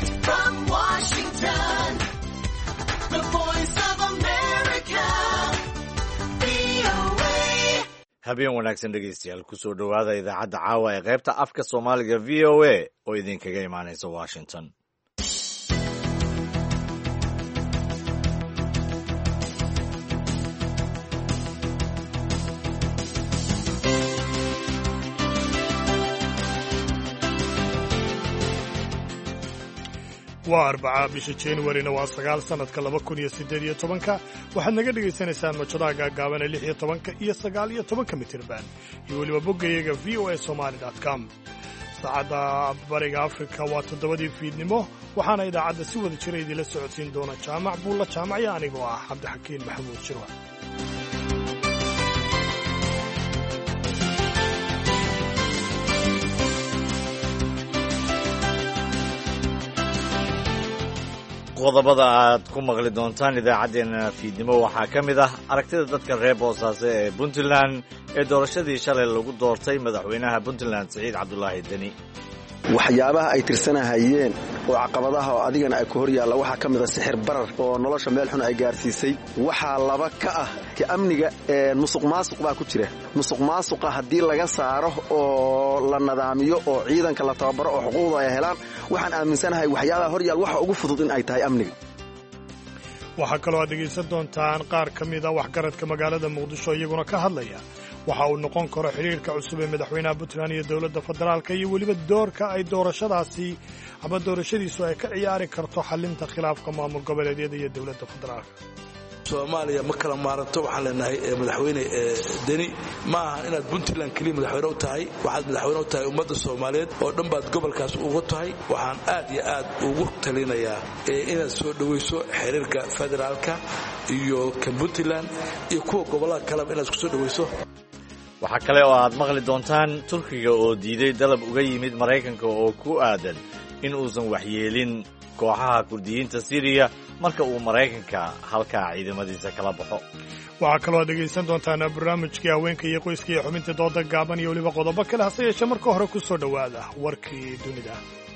Direct from Washington, the voice of America, VOA. habeen wanaagsan dhegaystayaal kusoo dhowaada idaacadda caawa ee qaybta afka soomaaliga v o a oo idinkaga imaanaysa washington. waa arbaca bisha januarina waa 9 sannadka 2018 waxaad naga dhagaysanaysaan mojadaha gaagaaban ee 16 iyo 19 mitirban iyo weliba boggayaga voasomali.com. saacadda bariga afrika waa 7 fiidnimo waxaana idaacadda si wada jira idinla socodsiin doona jaamac buulla jaamacyo anigoo ah cabdixakiin maxamuud shirwa. qodobada aad ku maqli doontaan idaacaddeenna fiidnimo waxaa ka mid ah aragtida dadka reer boosaaso ee puntland ee doorashadii shalay lagu doortay madaxweynaha puntland siciid cabdulaahi deni. waxyaabaha ay tirsanahayeen oo caqabadaha oo adigana ay ku hor yaalla waxaa ka mid a sixir barar oo nolosha meel xun ay gaarsiisay. waxaa laba ka ah ka amniga musuq maasuq baa ku jira. musuq maasuqa haddii laga saaro oo la nadaamiyo oo ciidanka la tababaro oo xuquuqda ay helaan waxaan aaminsanahay waxyaabaha hor yaal waxa ugu fudud in ay tahay amniga. waxaa kaloo aad dhegaysan doontaan qaar ka mid a waxgaradka magaalada muqdisho iyaguna ka hadlaya waxa uu noqon karo xidhiirka cusub ee madaxweynaha puntland iyo dowladda federaalka iyo weliba doorka ay doorashadaasi ama doorashadiisu ay ka ciyaari karto xallinta khilaafka maamul goboleedyada iyo dowladda federaalka. soomaaliya ma kala maaranto waxaan leenahay madaxweyne deni ma aha inaad puntland keliya madaxweyne u tahay waxaad madaxweyne u tahay ummadda soomaaliyeed oo dhan baad gobolkaas uga tahay. waxaan aad iyo aad ugu talinayaa inaad soo dhowayso xiriirka federaalka iyo kan puntland iyo kuwa gobollada kaleba inaad isku soo dhowayso. waxaa kale oo aad maqli doontaan turkiga oo diiday dalab uga yimid maraykanka oo ku aadan in uusan waxyeelin kooxaha kurdiyiinta siriya marka uu maraykanka halkaa ciidamadiisa kala baxo. waxaa kaloo aad dhegaysan doontaan barnaamijkii haweenka iyo qoyska iyo xubinta dooda gaaban iyo weliba qodobo kale hase yeeshee marka hore ku soo dhowaada warkii dunida.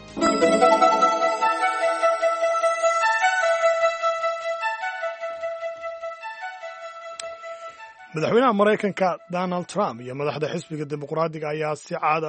madaxweynaha maraykanka donald trump iyo madaxda xisbiga dimuqraadiga ayaa si caada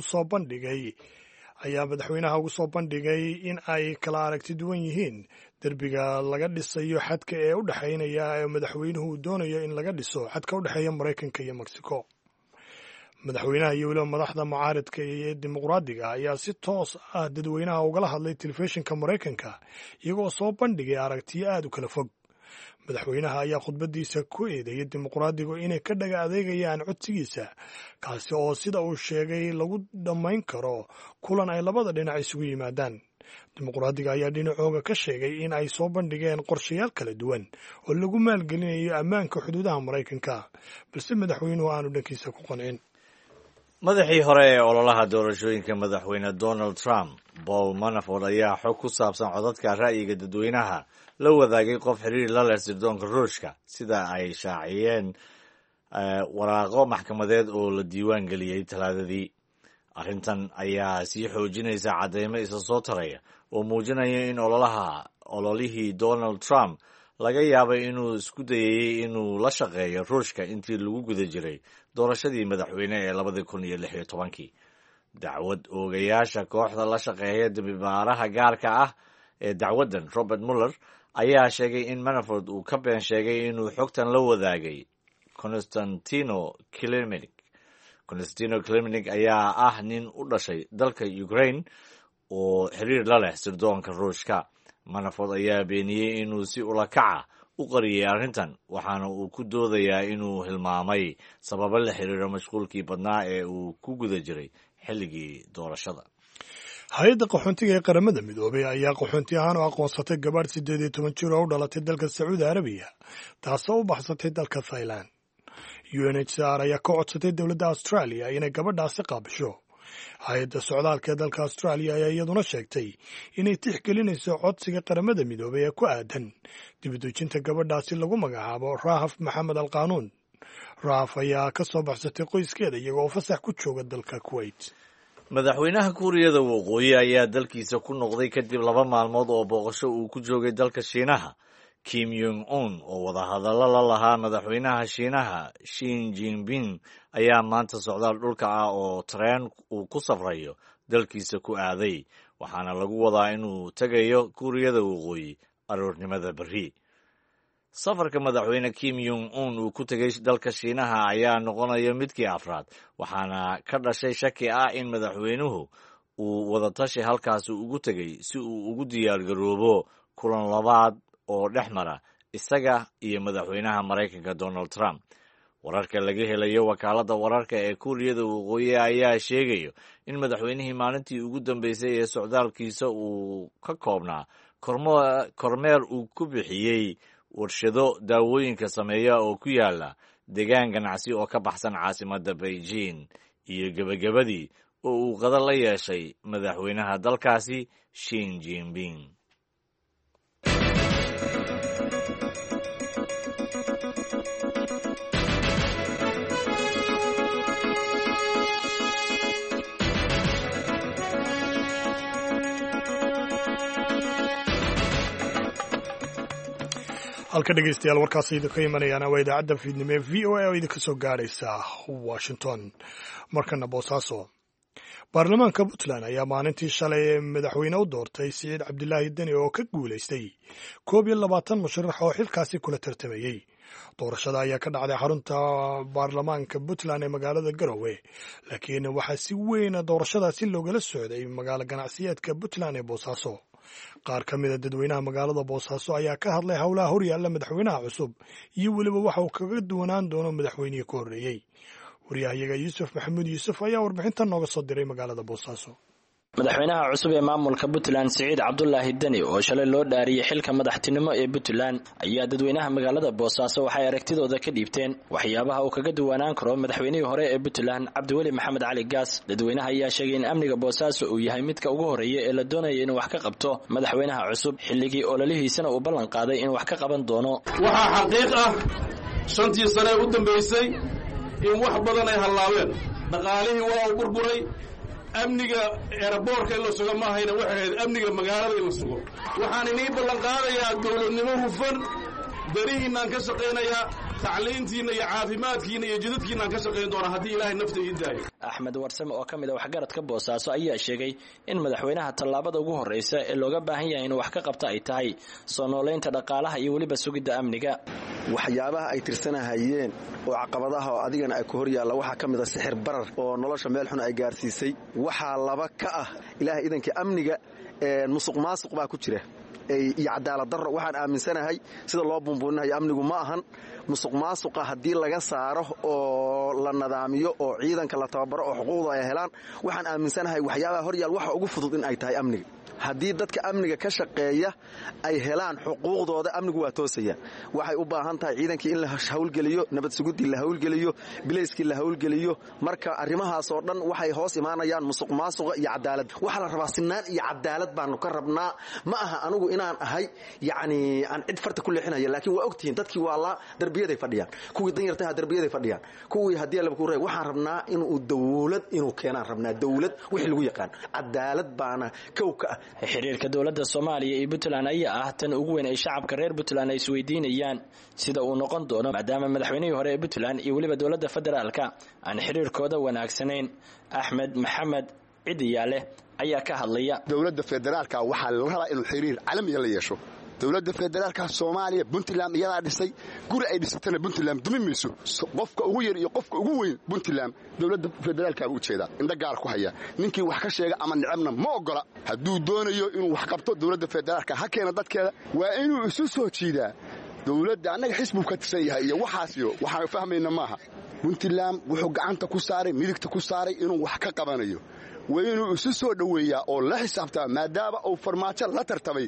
madaxweynaha ugu soo bandhigay in ay kala aragti duwan yihiin derbiga laga dhisayo xadka ee u dhexaynaya ee madaxweynuhu uu doonayo in laga dhiso xadka u dhexeeya maraykanka iyo mexico. madaxweynaha iyo weliba madaxda mucaaridka ee dimuqraadiga ayaa si toos ah dadweynaha ugala hadlay telefishinka maraykanka iyagoo soo bandhigay aragtiyo aad u kala fog. madaxweynaha ayaa khudbadiisa ku eedeeyay dimuqraadigu inay ka dhaga adeegayaan codsigiisa kaasi oo sida uu sheegay lagu dhammayn karo kulan ay labada dhinac isugu yimaadaan. dimuqraadiga ayaa dhinacooga ka sheegay in ay soo bandhigeen qorshayaal kala duwan oo lagu maalgelinayo ammaanka xuduudaha maraykanka balse madaxweynuhu aanu dhankiisa ku qancin. madaxii hore ee ololaha doorashooyinka madaxweyne donald trump paul manafort ayaa xog ku saabsan codadka ra'yiga dadweynaha la wadaagay qof xiriir la leh sirdoonka ruushka sida ay shaaciyeen waraaqo maxkamadeed oo la diiwaan geliyey talaadadii. arrintan ayaa sii xoojinaysa caddeymo isa soo taraya oo muujinaya in ololihii donald trump laga yaabay inuu isku dayayey inuu la shaqeeyo ruushka intii lagu guda jiray doorashadii madaxweyne ee 2016. dacwad oogayaasha kooxda la shaqeeya dambibaaraha gaarka ah ee dacwaddan robert muller ayaa sheegay in manafort uu ka been sheegay inuu xogtan la wadaagay constantino kilimnik ayaa ah nin u dhashay dalka ukraine oo xiriir la leh sirdoonka ruushka. manafort ayaa beeniyey inuu si ulakaca u qariyey arrintan waxaana uu ku doodayaa inuu hilmaamay sababo la xiriira mashquulkii badnaa ee uu ku guda jiray xilligii doorashada. hay-adda qaxoontiga ee qaramada midoobay ayaa qaxoonti ahaan u aqoonsatay gabadh 18 jir oo u dhalatay dalka sacuudi arabiya taasoo u baxsatay dalka thailand. UNHCR ayaa ka codsatay dowladda australia inay gabadhaasi qaabisho. hay-adda socdaalka ee dalka australia ayaa iyaduna sheegtay inay tixgelinayso codsiga qaramada midoobay ee ku aadan dibadejinta gabadhaasi lagu magacaabo rahaf maxamed al qaanuun. rahaf ayaa ka soo baxsatay qoyskeeda iyagoo fasax ku jooga dalka kuwait. madaxweynaha kuuriyada waqooyi ayaa dalkiisa ku noqday kadib 2 maalmood oo booqasho uu ku joogay dalka shiinaha. Kim Jong-un oo wadahadallo la lahaa madaxweynaha shiinaha Xi Jinping ayaa maanta socdaal dhulka ah oo tareen uu ku safrayo dalkiisa ku aaday, waxaana lagu wadaa inuu tegayo kuuriyada waqooyi aroornimada berri. safarka madaxweyne Kim Jong-un uu ku tegay dalka shiinaha ayaa noqonaya midkii afraad, waxaana ka dhashay shaki ah in madaxweynuhu uu wadatashi halkaasi ugu tegay si uu ugu diyaargaroobo kulan labaad oo dhex mara isaga iyo madaxweynaha Maraykanka Donald Trump. wararka laga helayo wakaaladda wararka ee kuuriyada waqooyi ayaa sheegayo in madaxweynihii maalintii ugu dambeysay ee socdaalkiisa uu ka koobnaa kormeer uu ku bixiyey warshado daawooyinka sameeya oo ku yaala deegaan ganacsi oo ka baxsan caasimadda Beijing, iyo gebagabadii oo uu qada la yeeshay madaxweynaha dalkaasi Xi Jinping. halka dhegeystayaal warkaasi idinka imanayaana waa idaacadda fiidnimo ee v o a oo idinka soo gaadhaysa Washington. markana Boosaaso, baarlamaanka Puntland ayaa maalintii shalay madaxweyne u doortay Siciid Cabdilaahi Deni oo ka guulaystay 21 musharax oo xilkaasi kula tartamayay. doorashada ayaa ka dhacday xarunta baarlamaanka Puntland ee magaalada Garowe, laakiin waxaa si weyn doorashadaasi loogala socday magaalo ganacsiyeedka Puntland ee Boosaaso. qaar ka mid a dadweynaha magaalada Boosaaso ayaa ka hadlay howlaha horyaalla madaxweynaha cusub iyo weliba waxa uu kaga duwanaan doono madaxweynihii ka horreeyey. wariyahayaga Yuusuf Maxamuud Yuusuf ayaa warbixintan nooga soo diray magaalada Boosaaso. madaxweynaha cusub ee maamulka Puntland Siciid Cabdulaahi Deni oo shalay loo dhaariyay xilka madaxtinimo ee Puntland ayaa dadweynaha magaalada Boosaaso waxay aragtidooda ka dhiibteen waxyaabaha uu kaga duwanaan karo madaxweynihii hore ee Puntland Cabdiweli Maxamed Cali Gaas. dadweynaha ayaa sheegay in amniga Boosaaso uu yahay midka ugu horeeya ee la doonayo inuu wax ka qabto madaxweynaha cusub xilligii ololihiisana uu ballan qaaday in wax ka qaban doono. waxaa xaqiiq ah 5 sano u dambeysay in wax badan ay halaabeen, dhaqaalihii waa uu burburay, amniga airportka in la sugo ma hayna waxay ahayd amniga magaalada in la sugo. waxaan inii ballan qaadayaa dowladnimo hufan, darihiinaan ka shaqaynayaa, tacliintiina iyo caafimaadkiina iyo jidadkiinaan ka shaqayn doonaa haddii ilaahay nafta ii daayo. Axmed Warsame oo ka mid ah waxgaradka Boosaaso ayaa sheegay in madaxweynaha tallaabada ugu horeysa ee looga baahan yahay inuu wax ka qabto ay tahay soo nooleynta dhaqaalaha iyo weliba sugidda amniga. waxyaabaha ay tirsanahayeen oo caqabadaha oo adigana ay ku hor yaalla waxaa ka mid ah sixir barar oo nolosha meel xun ay gaarsiisay. waxaa laba ka ah ilaahay idanka amniga musuqmaasuq baa ku jira iyo cadaalad darro. waxaan aaminsanahay sida loo buunbuuninayo amnigu ma ahan musuqmaasuqa haddii laga saaro oo la nadaamiyo oo ciidanka la tababaro oo xuquuqda ay helaan. waxaan aaminsanahay waxyaabaha horyaal waxa ugu fudud in ay tahay amniga. haddii dadka amniga ka shaqeeya ay helaan xuquuqdooda amnigu waa toosaya. waxay u baahan tahay ciidankii in la hawlgeliyo, nabad sugudii la hawlgeliyo, bilayskii la hawlgeliyo. marka arrimahaas oo dhan waxay hoos imaanayaan musuqmaasuqa iyo cadaalad. waxaa la rabaa sinaan iyo cadaalad baanu ka rabnaa. ma aha anugu inaan ahay yacni aan cid farta ku leexinaya, laakiin waa ogtihiin dadkii waa la darbiyaday fadhiyaan, kuwii danyartaha darbiyaday fadhiyaan, kuwii haddii laba ku reey. waxaan rabnaa inuu dawlad inuu keenaan rabnaa, dawlad wixii lagu yaqaan cadaalad baana kow ka ah. xiriirka dowladda Soomaaliya iyo Puntland ayaa ah tan ugu weyn ay shacabka reer Puntland ay isweydiinayaan sida uu noqon doono maadaama madaxweynihii hore ee Puntland iyo weliba dowladda federaalka aan xiriirkooda wanaagsanayn. Axmed Maxamed Cidiyaale ayaa ka hadlaya. dowladda federaalka waxaa la rabaa inuu xiriir caalami la yeesho. dowladda federaalka Soomaaliya Puntland iyadaa dhisay, guri ay dhisatana Puntland dumi mayso. qofka ugu yar iyo qofka ugu weyn Puntland dowladda federaalka u jeeda inda gaar ku haya. ninkii wax ka sheega ama nicabna ma ogola. hadduu doonayo inuu wax qabto dowladda federaalka ha keena dadkeeda, waa inuu isu soo jiidaa dowladda. annaga xisbu ka tirsan yahay iyo waxaasiyo waxaan fahmayna maaha. Puntland wuxuu gacanta ku saaray, midigta ku saaray inuu wax ka qabanayo. waa inuu isu soo dhoweeyaa oo la xisaabtaa maadaama uu farmaajo la tartamay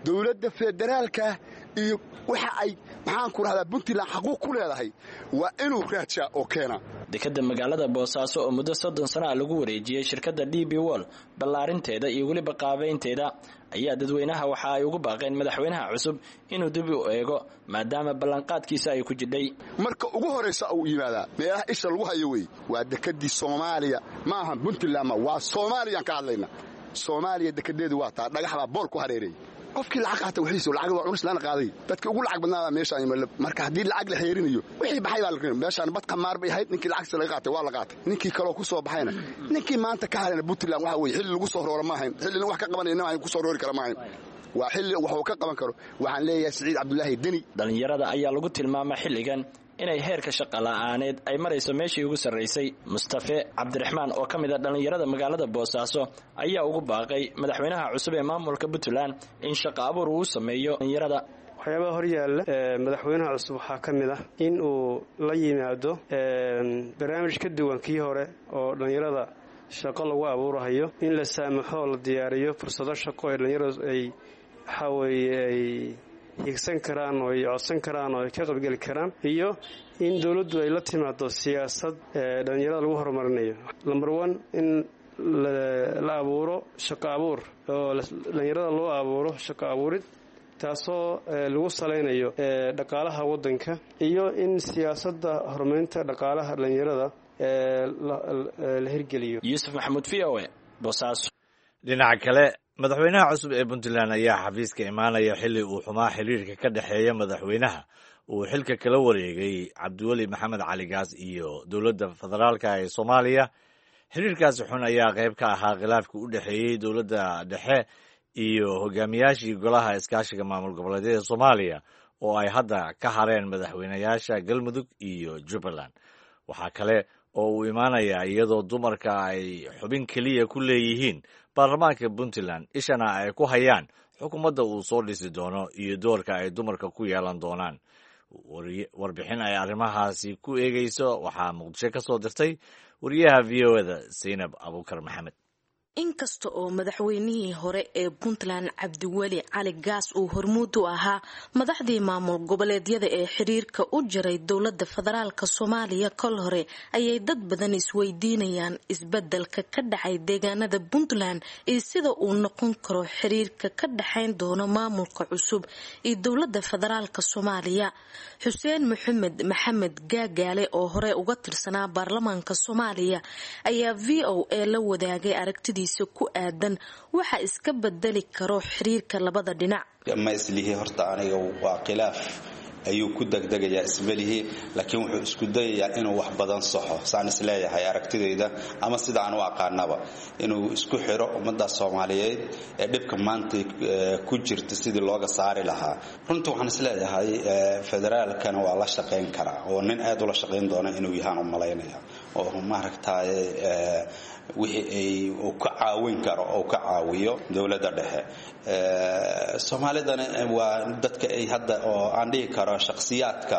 dowladda federaalka iyo waxa ay maxaan ku rahdaa puntland xaquuq ku leedahay waa inuu raajaa oo keena dekada magaalada boosaaso oo muddo 30 sano lagu wareejiyay shirkadda DP World ballaarinteeda iyo waliba qaabeynteeda ayaa dadweynaha waxa ay ugu baaqeen madaxweynaha cusub inuu dib u eego maadaama ballanqaadkiisa ay ku jidhay marka ugu horeysa uu yimaada meelaha isha lagu hayo way waa dekadii Soomaaliya ma aha puntland waa Soomaaliya ka hadlayna Soomaaliya dekadeedu waa taa dhagax baa bool ku hareeray qofkii lacag qaata wixiisa lacag waa culus lana qaaday dadka ugu lacag badnaa meesha marka hadii lacag la xeerinayo wixii baxay baa la qiimo meeshaan bad qamaar bay ahayd ninkii lacag laga qaatay waa la qaatay ninkii kale ku soo baxayna ninkii maanta ka harayna puntland waxa weey xilli lagu soo rooro ma ahayn xilli wax ka qabanayna ay ku soo roori kara ma ahayn waa xilli wax uu ka qaban karo waxaan leeyahay Saciid Cabdullaahi Deni dhalinyarada ayaa lagu tilmaamay xilligan inay heerka shaqo la'aaneed ay marayso meeshii ugu sareysay Mustafa Cabdiraxmaan oo kamid ah dhalinyarada magaalada Boosaaso ayaa ugu baaqay madaxweynaha cusub ee maamulka Puntland in shaqo abuur uu sameeyo dhalinyarada waxyaabaha hor yaalla madaxweynaha cusub waxaa kamid ah in uu la yimaado barnaamij ka duwan kii hore oo dhalinyarada shaqo lagu abuurayo in la saamaxo la diyaariyo fursado shaqo ee dhalinyaradu ay ay higsan karaan oo ay codsan karaan oo ay ka qaybgeli karaan iyo in dawladdu ay la timaado siyaasad dhalinyarada lagu horumarinayo number 1 in la abuuro shaqo abuur oo dhalinyarada loo abuuro shaqo abuurid taasoo lagu saleynayo dhaqaalaha wadanka iyo in siyaasadda horumarinta dhaqaalaha dhalinyarada la hirgeliyo Yusuf Maxamuud VOA Boosaaso dhinaca kale madaxweynaha cusub ee Puntland ayaa xafiiska imaanaya xilli uu xumaa xiriirka ka dhaxeeya madaxweynaha uu xilka kala wareegay Cabdiwali Maxamed Cali Gaas iyo dowladda federaalka ee Soomaaliya xiriirkaasi xun ayaa qayb ka ahaa khilaafka u dhaxeeyay dowladda dhexe iyo hogaamiyaashii golaha iskaashiga maamul goboleedyada Soomaaliya oo ay hadda ka hareen madaxweynayaasha Galmudug iyo Jubbaland waxa kale oo uu imaanaya iyadoo dumarka ay xubin kaliya ku leeyihiin baarlamaanka Puntland ishana ay ku hayaan xukuumadda uu soo dhisi doono iyo doorka ay dumarka ku yeelan doonaan warbixin ay arrimahaasi ku eegayso waxaa Muqdisho ka soo dirtay wariyaha VOA-da Zainab Abuukar Maxamed inkasta oo madaxweynihii hore ee Puntland Cabdiwali Cali Gaas uu hormuud u ahaa madaxdii maamul goboleedyada ee xiriirka u jiray dowladda federaalka Soomaaliya kol hore ayay dad badan isweydiinayaan isbedelka ka dhacay deegaanada Puntland iyo sida uu noqon karo xiriirka ka dhaxayn doono maamulka cusub ee dowladda federaalka Soomaaliya Xuseen Maxamed Gaagaale oo hore uga tirsanaa baarlamaanka Soomaaliya ayaa VOA la wadaagay aragtidii ku aadan waxa iska bedeli karo xiriirka labada dhinac ma islihi horta aniga waa khilaaf ayuu ku degdegayaa ismalihi laakiin wuxuu isku dayayaa inuu wax badan saxo saan isleeyahay aragtidayda ama sida aan u aqaanaba inuu isku xiro ummadda Soomaaliyeed ee dhibka maanta ku jirta sidii looga saari lahaa runtii waxaan isleeyahay federaalkana waa la shaqeyn karaa oo nin aad u la shaqeyn doona inuu yahaan u maleynaya oo maaragtay wixii ay ka caawin karo oo ka caawiyo dawladda dhexe Soomaalidana waa dadka ay hadda oo aan dhigi karo shakhsiyaadka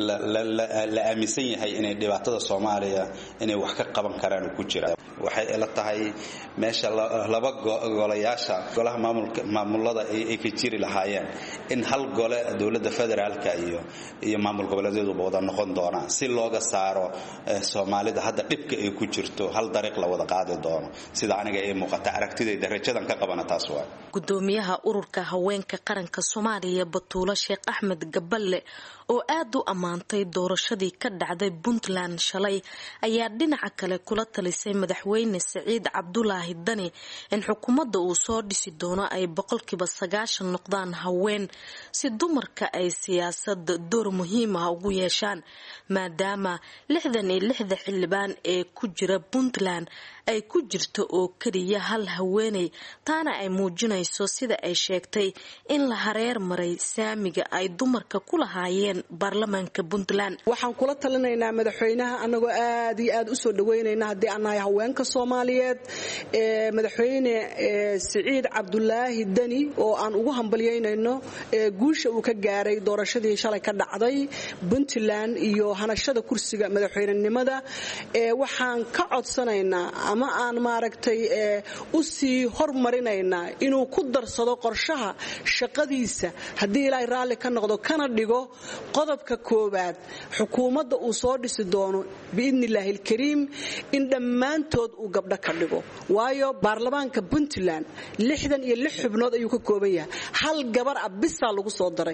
la aaminsan yahay inay dhibaatada Soomaaliya inay wax ka qaban karaan ku jira waxay ila tahay meesha laba golayaasha golaha maamulada ay ka jiri lahaayeen in hal gole dawladda federaalka iyo maamul goboleedyadu wada noqon doona si looga saaro Soomaalida hadda dhibka ay ku jirto hal dariiq la wada qaadi doono sida aniga ay muuqata aragtidayda rajadan ka qabana taas waa gudoomiyaha ururka haweenka qaranka Soomaaliya Batuulo Sheekh Axmed Gaballe oo aad u amaantay doorashadii ka dhacday Puntland shalay ayaa dhinaca kale kula talisay madaxweyne Saciid Cabdullaahi Deni in xukuumadda uu soo dhisi doono ay 90% noqdaan haween si dumarka ay siyaasadda door muhiim ah ugu yeeshaan maadaama 66 xildhibaan ee ku jira Puntland ay ku jirto oo kaliya hal haweeney taana ay muujinayso sida ay sheegtay in la hareer maray saamiga ay dumarka ku lahaayeen baarlamaanka Puntland waxaan kula talinaynaa madaxweynaha anagoo aad iyo aad u soo dhaweynayna hadii aan nahay haweenka Soomaaliyeed madaxweyne Saciid Cabdullaahi Deni oo aan ugu hambalyeynayno guusha uu ka gaaray doorashadii shalay ka dhacday Puntland iyo hanashada kursiga madaxweynenimada waxaan ka codsanaynaa ama aan maaragtay u sii hormarinaynaa inuu ku darsado qorshaha shaqadiisa haddii ilaahay raalli ka noqdo kana dhigo qodobka koowaad xukuumadda uu soo dhisi doono biidni illaahi alkariim in dhammaantood uu gabdho ka dhigo waayo baarlamaanka puntland 66 xubnood ayuu ka kooban yahay hal gabar ah bisaa lagu soo daray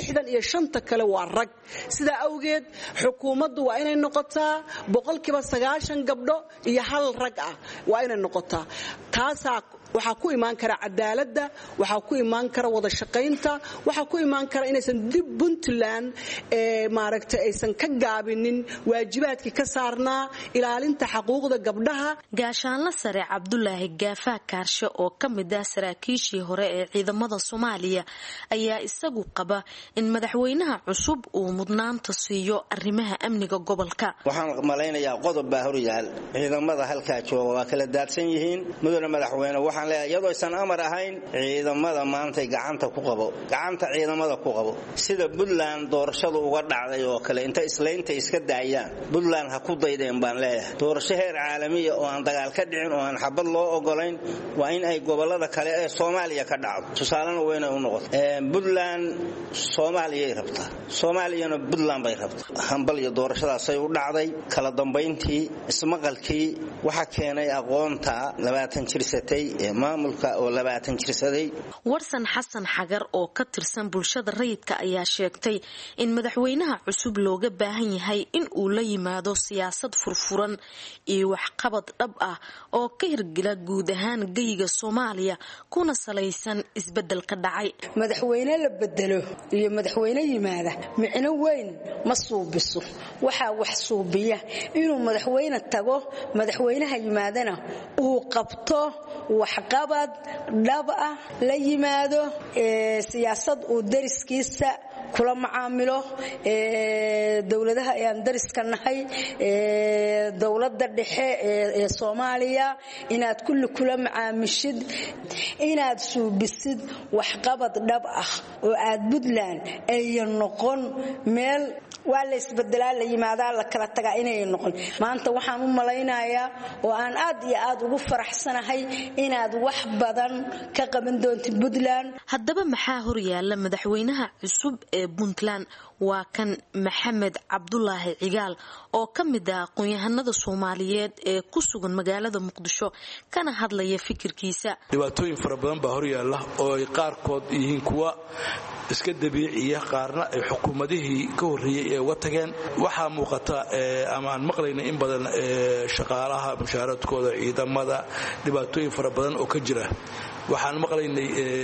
65 kale waa rag sidaa awgeed xukuumaddu waa inay noqotaa 90% gabdho iyo hal rag ah waa inay noqotaa taasaa waxaa ku imaan kara cadaaladda waxaa ku imaan kara wada shaqaynta waxaa ku imaan kara inaysan dib puntland maaragtay aysan ka gaabinin waajibaadkii ka saarnaa ilaalinta xuquuqda gabdhaha gaashaanla sare cabdulaahi gaafaa kaarshe oo ka mid ah saraakiishii hore ee ciidamada soomaaliya ayaa isagu qaba in madaxweynaha cusub uu mudnaanta siiyo arrimaha amniga gobolka waxaan malaynayaa qodob baa horyaal ciidamada halkaa jooga waa kala daadsan yihiin mudane madaxweyne iyadoo aysan amar ahayn ciidamada maanta gacanta ciidamada ku qabo sida Puntland doorashadu uga dhacday oo kale inta islaynta iska daayaan Puntland ha ku daydeen baan leeyahay doorasho heer caalami ah oo aan dagaal ka dhicin oo aan xabad loo ogolayn waa in ay gobolada kale ee Soomaaliya ka dhacdo tusaalena weyn u noqoto Puntland Soomaaliya rabta Soomaaliyana Puntland bay rabta hambal iyo doorashadaas ay u dhacday kala dambeyntii ismaqalkii waxa keenay aqoonta 20 jirsatay maamulka oo 20 jirsaday warsan xasan xagar oo ka tirsan bulshada rayidka ayaa sheegtay in madaxweynaha cusub looga baahan yahay in uu la yimaado siyaasad furfuran iyo waxqabad dhab ah oo ka hirgala guud ahaan geyga Soomaaliya kuna salaysan isbedelka dhacay madaxweyne la bedelo iyo madaxweyne yimaada micno weyn ma suubiso waxa wax suubiya inuu madaxweyne tago madaxweynaha yimaadana uu qabto waxqabad dhab ah la yimaado siyaasad uu dariskiisa kula macaamilo dawladaha ayaan dariska nahay dawladda dhexe ee Soomaaliya inaad kulli kula macaamishid inaad suubisid waxqabad dhab ah oo aad Puntland ay noqon meel waa la isbedelaa la yimaadaa la kala tagaa inay noqon maanta waxaan u malaynayaa oo aan aad iyo aad ugu faraxsanahay inaad wax badan ka qaban doonto Puntland haddaba maxaa hor yaala madaxweynaha cusub ee Puntland waa kan Maxamed Cabdulaahi Cigaal oo ka mid ah aqoon-yahanada Soomaaliyeed ee ku sugan magaalada Muqdisho kana hadlaya fikirkiisa dhibaatooyin fara badan baa hor yaala oo ay qaarkood yihiin kuwa iska dabiiciya qaarna ay xukuumadihii ka horeeyay ee watageen waxa muuqata ama aan maqlayna in badan shaqaalaha mushaaradkooda ciidamada dhibaatooyin fara badan oo ka jira waxaan maqlaynay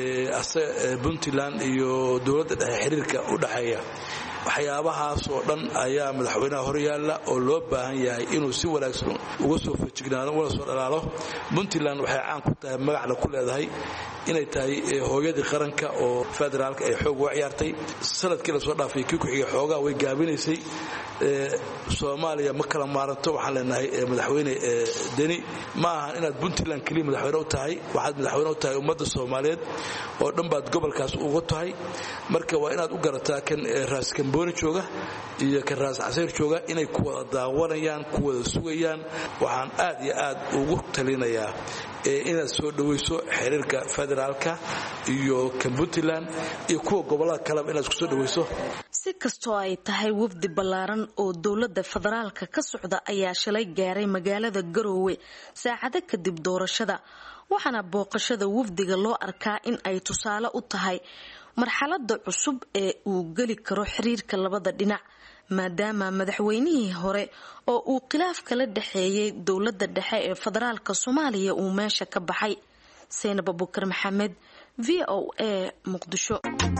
Puntland iyo dawladda dhexe xiriirka u dhaxeeya waxyaabahaas oo dhan ayaa madaxweynaha hor yaala oo loo baahan yahay inuu si wanaagsan uga soo fajignaado una soo dhalaalo Puntland waxay caan ku tahay magacna ku leedahay inay tahay hooyadii qaranka oo federaalka ay xoog u ciyaartay sanadkii la soo dhaafay kii ku xigay xoogaa way gaabinaysay Soomaaliya ma kala maaranto waxaan leenahay madaxweyne Deni ma aha inaad Puntland kaliya madaxweyne u tahay waxaad madaxweyne u tahay ummadda Soomaaliyeed oo dhan baad gobolkaas uga tahay marka waa inaad u garataa kan raas Kamboni jooga iyo kan raas Casayr jooga inay ku wada daawanayaan ku wada sugayaan waxaan aad iyo aad ugu talinayaa inaad soo dhaweyso xiriirka federaalka iyo Puntland iyo kuwa gobolada kale inaad ku soo dhaweyso si kastoo ay tahay wafdi ballaaran oo dawladda federaalka ka socda ayaa shalay gaaray magaalada Garowe saacado kadib doorashada waxaana booqashada wafdiga loo arkaa in ay tusaale u tahay marxaladda cusub ee uu gali karo xiriirka labada dhinac maadaama madaxweynihii hore oo uu khilaaf kala dhaxeeyay dawladda dhexe ee federaalka Soomaaliya uu meesha ka baxay Saynab Abubakar Maxamed VOA Muqdisho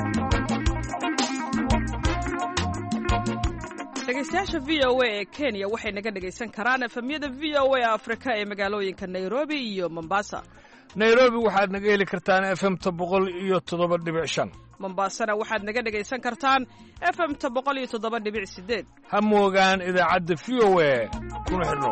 dhegeystayaasha VOA ee Kenya waxay naga dhageysan karaan efemyada VOA Afrika ee magaalooyinka Nairobi iyo Mombasa Nairobi waxaad naga heli kartaan FM-ta 107.5 Mombasana waxaad naga dhageysan kartaan FM-ta 107.8 ha moogaan idaacadda VOA kuna xidhnow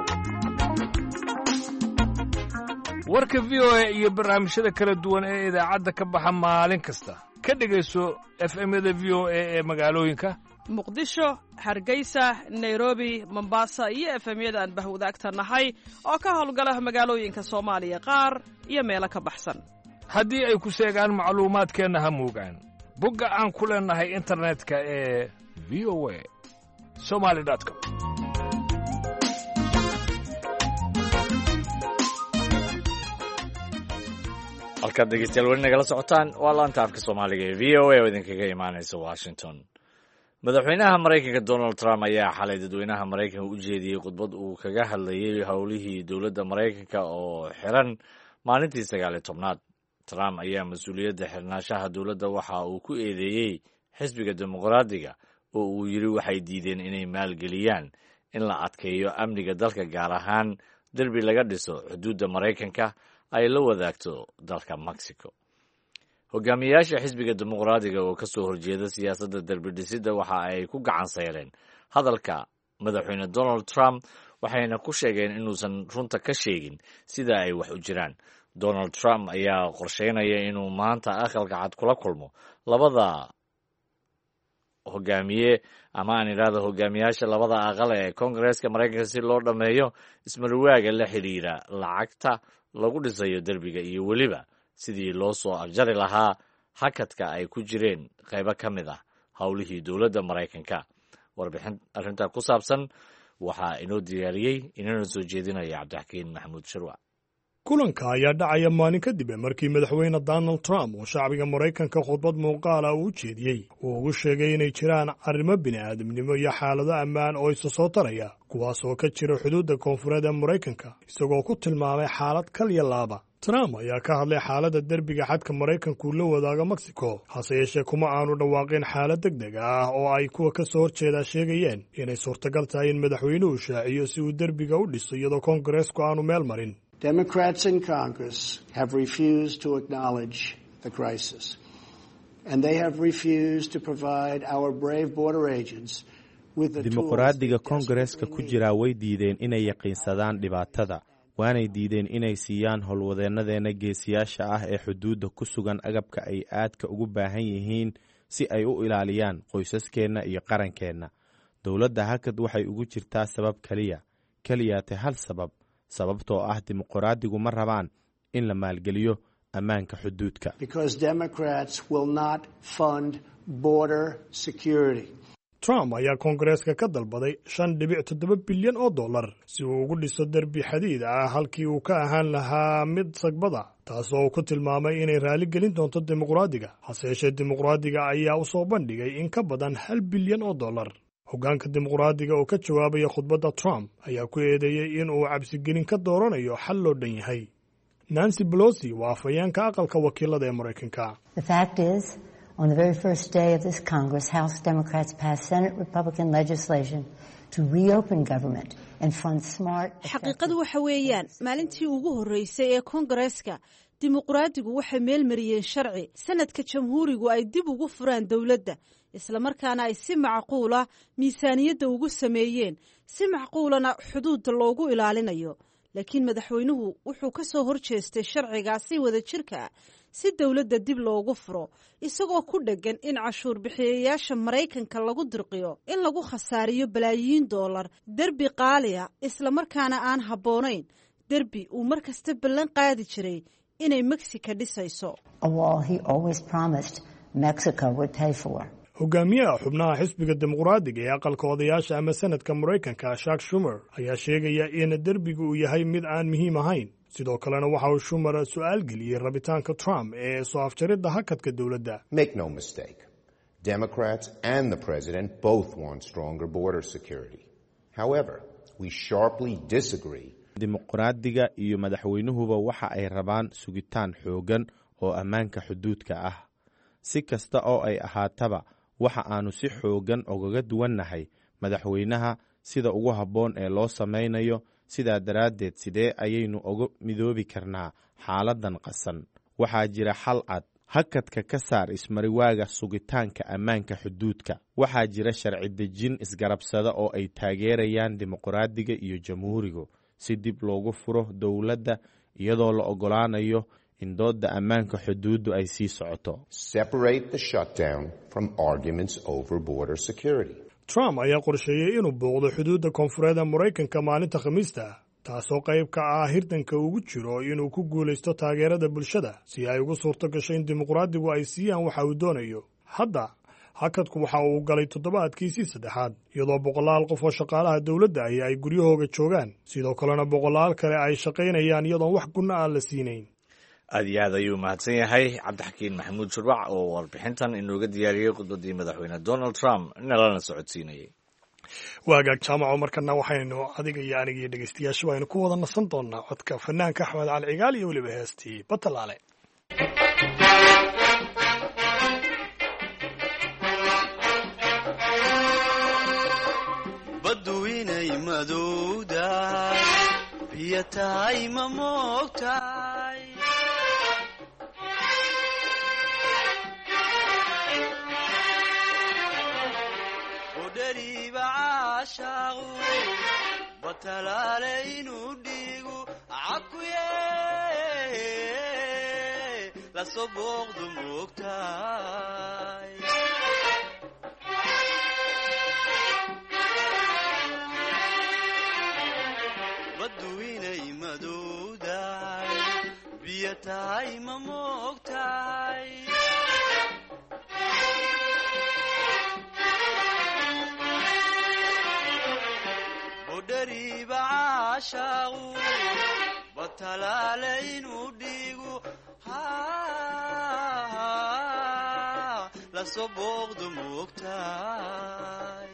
warka VOA iyo barnaamijyada kala duwan ee idaacadda ka baxa maalin kasta ka dhegayso FM-yada VOA ee magaalooyinka muqdisho hargeysa nairobi mombasa iyo efemyada aan bahwadaagta nahay oo ka howlgala magaalooyinka soomaaliya qaar iyo meelo ka baxsan haddii ay ku sheegaan macluumaadkeenna ha muugaan bogga aan ku leennahay internetka ee v o a somaly.com halkaad dhegeystayaal weli nagala socotaan waa laanta afka soomaaliga ee v o a oo idinkaga imaanaysa washington madaxweynaha maraykanka donald trump ayaa xalay dadweynaha maraykanka u jeediyey khudbad uu kaga hadlayey howlihii dowladda maraykanka oo xiran maalintii 19aad trump ayaa mas-uuliyadda xirnaanshaha dowladda waxa uu ku eedeeyey xisbiga dimuqraadiga oo uu yidhi waxay diideen inay maalgeliyaan in la adkeeyo amniga dalka gaar ahaan derbi laga dhiso xuduudda maraykanka ay la wadaagto dalka mexico hogaamiyayaasha xisbiga dimuqraadiga oo ka soo horjeeda siyaasadda derbi dhisidda waxa ay ku gacan sayreen hadalka madaxweyne donald trump waxayna ku sheegeen inuusan runta ka sheegin sida ay wax u jiraan donald trump ayaa qorsheynaya inuu maanta aqalka cad kula kulmo labada hogaamiye ama aan idhaahdo hogaamiyaasha labada aqal ee koongareeska maraykanka si loo dhammeeyo ismarwaaga la xidhiira lacagta lagu dhisayo derbiga iyo weliba sidii loo soo afjari lahaa hakadka ay ku jireen qaybo ka mid ah howlihii dowladda maraykanka warbixin arrintaa ku saabsan waxaa inoo diyaariyey inana soo jeedinaya cabdixakiin maxamuud shirwac kulanka ayaa dhacaya maalin kadib markii madaxweyne donald trump uu shacbiga maraykanka khudbad muuqaala uu u jeediyey uu ugu sheegay inay jiraan arrimo bini'aadamnimo iyo xaalado ammaan oo isa soo taraya kuwaas oo ka jira xuduudda koonfureed ee maraykanka isagoo ku tilmaamay xaalad kal iyo laaba trump ayaa ka hadlay xaaladda derbiga xadka maraykanku la wadaago mexico hase yeeshee kuma aanu dhawaaqin xaalad deg deg ah oo ay kuwa ka soo horjeedaa sheegayeen inay suurtagal tahay in madaxweynuhu shaaciyo si uu derbiga u dhiso iyadoo koongareesku aanu meel marin Democrats in Congress have refused to acknowledge the crisis, and they have refused to provide our brave border agents with the dimuqraadiga koongareeska ku jira way diideen inay yaqiinsadaan dhibaatada waanay diideen inay siiyaan howlwadeennadeena geesiyaasha ah ee xuduudda ku sugan agabka ay aadka ugu baahan yihiin si ay u ilaaliyaan qoysaskeenna iyo qarankeenna dowladda hakad waxay ugu jirtaa sabab keliyaate hal sababtoo ah dimuqraadigu ma rabaan in la maalgeliyo ammaanka xuduudka trump ayaa koongareeska ka dalbaday $5.7 bilyan oo dollar si uu ugu dhiso derbi xadiid ah halkii uu ka ahaan lahaa mid sagbada taasoo uu ku tilmaamay inay raali gelin doonto dimuqraadiga hase yeeshee dimuqraadiga ayaa u soo bandhigay in ka badan $1 bilyan oo dollar hoggaanka dimuqraadiga oo ka jawaabaya khudbadda trump ayaa ku eedeeyey in uu cabsigelin ka dooranayo xal loo dhan yahay nancy pelosi waa afhayeenka aqalka wakiilada ee maraykanka On the very first day of this Congress, House Democrats passed Senate Republican legislation to reopen government and fund smart. xaqiiqadu waxa weeyaan maalintii ugu horeysay ee Kongareeska dimuqraadigu waxay meel mariyeen sharci sanadka jamhuurigu ay dib ugu furaan dawladda isla markaana ay si macquul ah miisaaniyadda ugu sameeyeen si macquulana xuduudda loogu ilaalinayo laakiin madaxweynuhu wuxuu ka soo horjeestay sharcigaasi wada jirka si dawladda dib loogu furo isagoo ku dheggan in cashuur bixiyayaasha Maraykanka lagu dirqiyo in lagu khasaariyo balaayiin dollar derbi qaaliya isla markaana aan habboonayn derbi uu markasta ballan qaadi jiray inay Mexico dhisayso hogaamiyaha xubnaha xisbiga dimuqraadiga ee aqalka odayaasha ama sanadka maraykanka Chuck Schumer ayaa sheegaya in derbigu uu yahay mid aan muhiim ahayn sidoo kalena waxa uu Schumer su'aal geliyey rabitaanka Trump ee soo afjaridda hakadka dowladda. Make no mistake, Democrats and the president both want stronger border security. However, we sharply disagree. dimuqraadiga iyo madaxweynuhuba waxa ay rabaan sugitaan xoogan oo ammaanka xuduudka ah si kasta oo ay ahaataba waxa aanu si xoogan ugaga duwannahay madaxweynaha sida ugu habboon ee loo samaynayo sidaa daraaddeed sidee ayaynu uga midoobi karnaa xaaladan qasan waxaa jira xal cad hakadka ka saar ismariwaaga sugitaanka ammaanka xuduudka waxaa jira sharci dejin isgarabsada oo ay taageerayaan dimuqraadiga iyo jamhuurigu si dib loogu furo dowladda iyadoo la ogolaanayo in doodda ammaanka xuduuddu ay sii socoto. Separate the shutdown from arguments over border security. Trump ayaa qorsheeyey inuu booqdo xuduudda koonfureed ee Maraykanka maalinta Khamiista, taasoo qayb ka ah hirdanka ugu jiro inuu ku guulaysto taageerada bulshada si ay ugu suurto gasho in dimuqraadigu ay siiyaan waxa uu doonayo. Hadda hakadku waxa uu galay toddobaadkiisii saddexaad, iyadoo boqolaal qof oo shaqaalaha dowladda ahi ay guryahooga joogaan, sidoo kalena boqolaal kale ay shaqaynayaan iyadoon wax gunno aan la siinayn. aad iyo aad ayuu mahadsan yahay cabdixakiin maxamuud shurwac oo warbixintan inooga diyaariyey khudbadii madaxweyne Donald Trump nalana socodsiinayay. waagaag jaamaco markana waxaynu adiga iyo aniga iyo dhegeystayaashu aynu ku wada nasan doonaa codka fanaanka Axmed Cali Cigaal iyo weliba heestii Batalaale. baduinay madowda biyo tahay ma moogtahay udhariiba caashaaqu batalaale inuu dhiigu cakuye lasoo booqdu moogtahay baduinay madowdahay biyo tahay ma moogtahay budhariiba caashaaqu batalaale inuu dhiigu lasoo booqdu moogtahay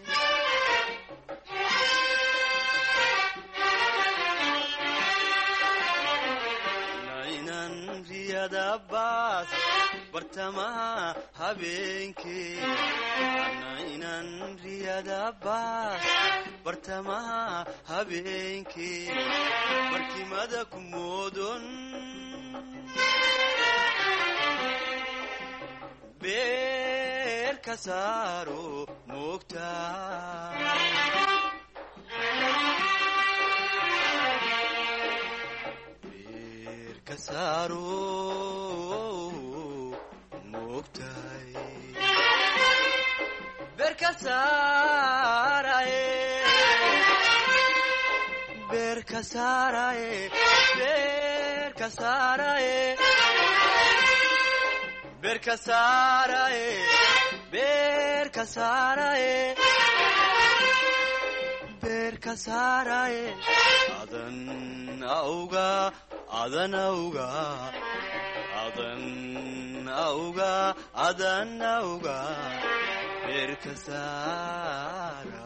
baas bartamaha habeenkee inan riyada baas bartamaha habeenkee barkimada ku moodon beer ka saaro moogtaa kasaro moogtahay beer ka saaraye beer ka saaraye beer ka saaraye beer ka saaraye beer ka saaraye beer ka saaraye adan auga adan auga adan auga adan auga beer ka saara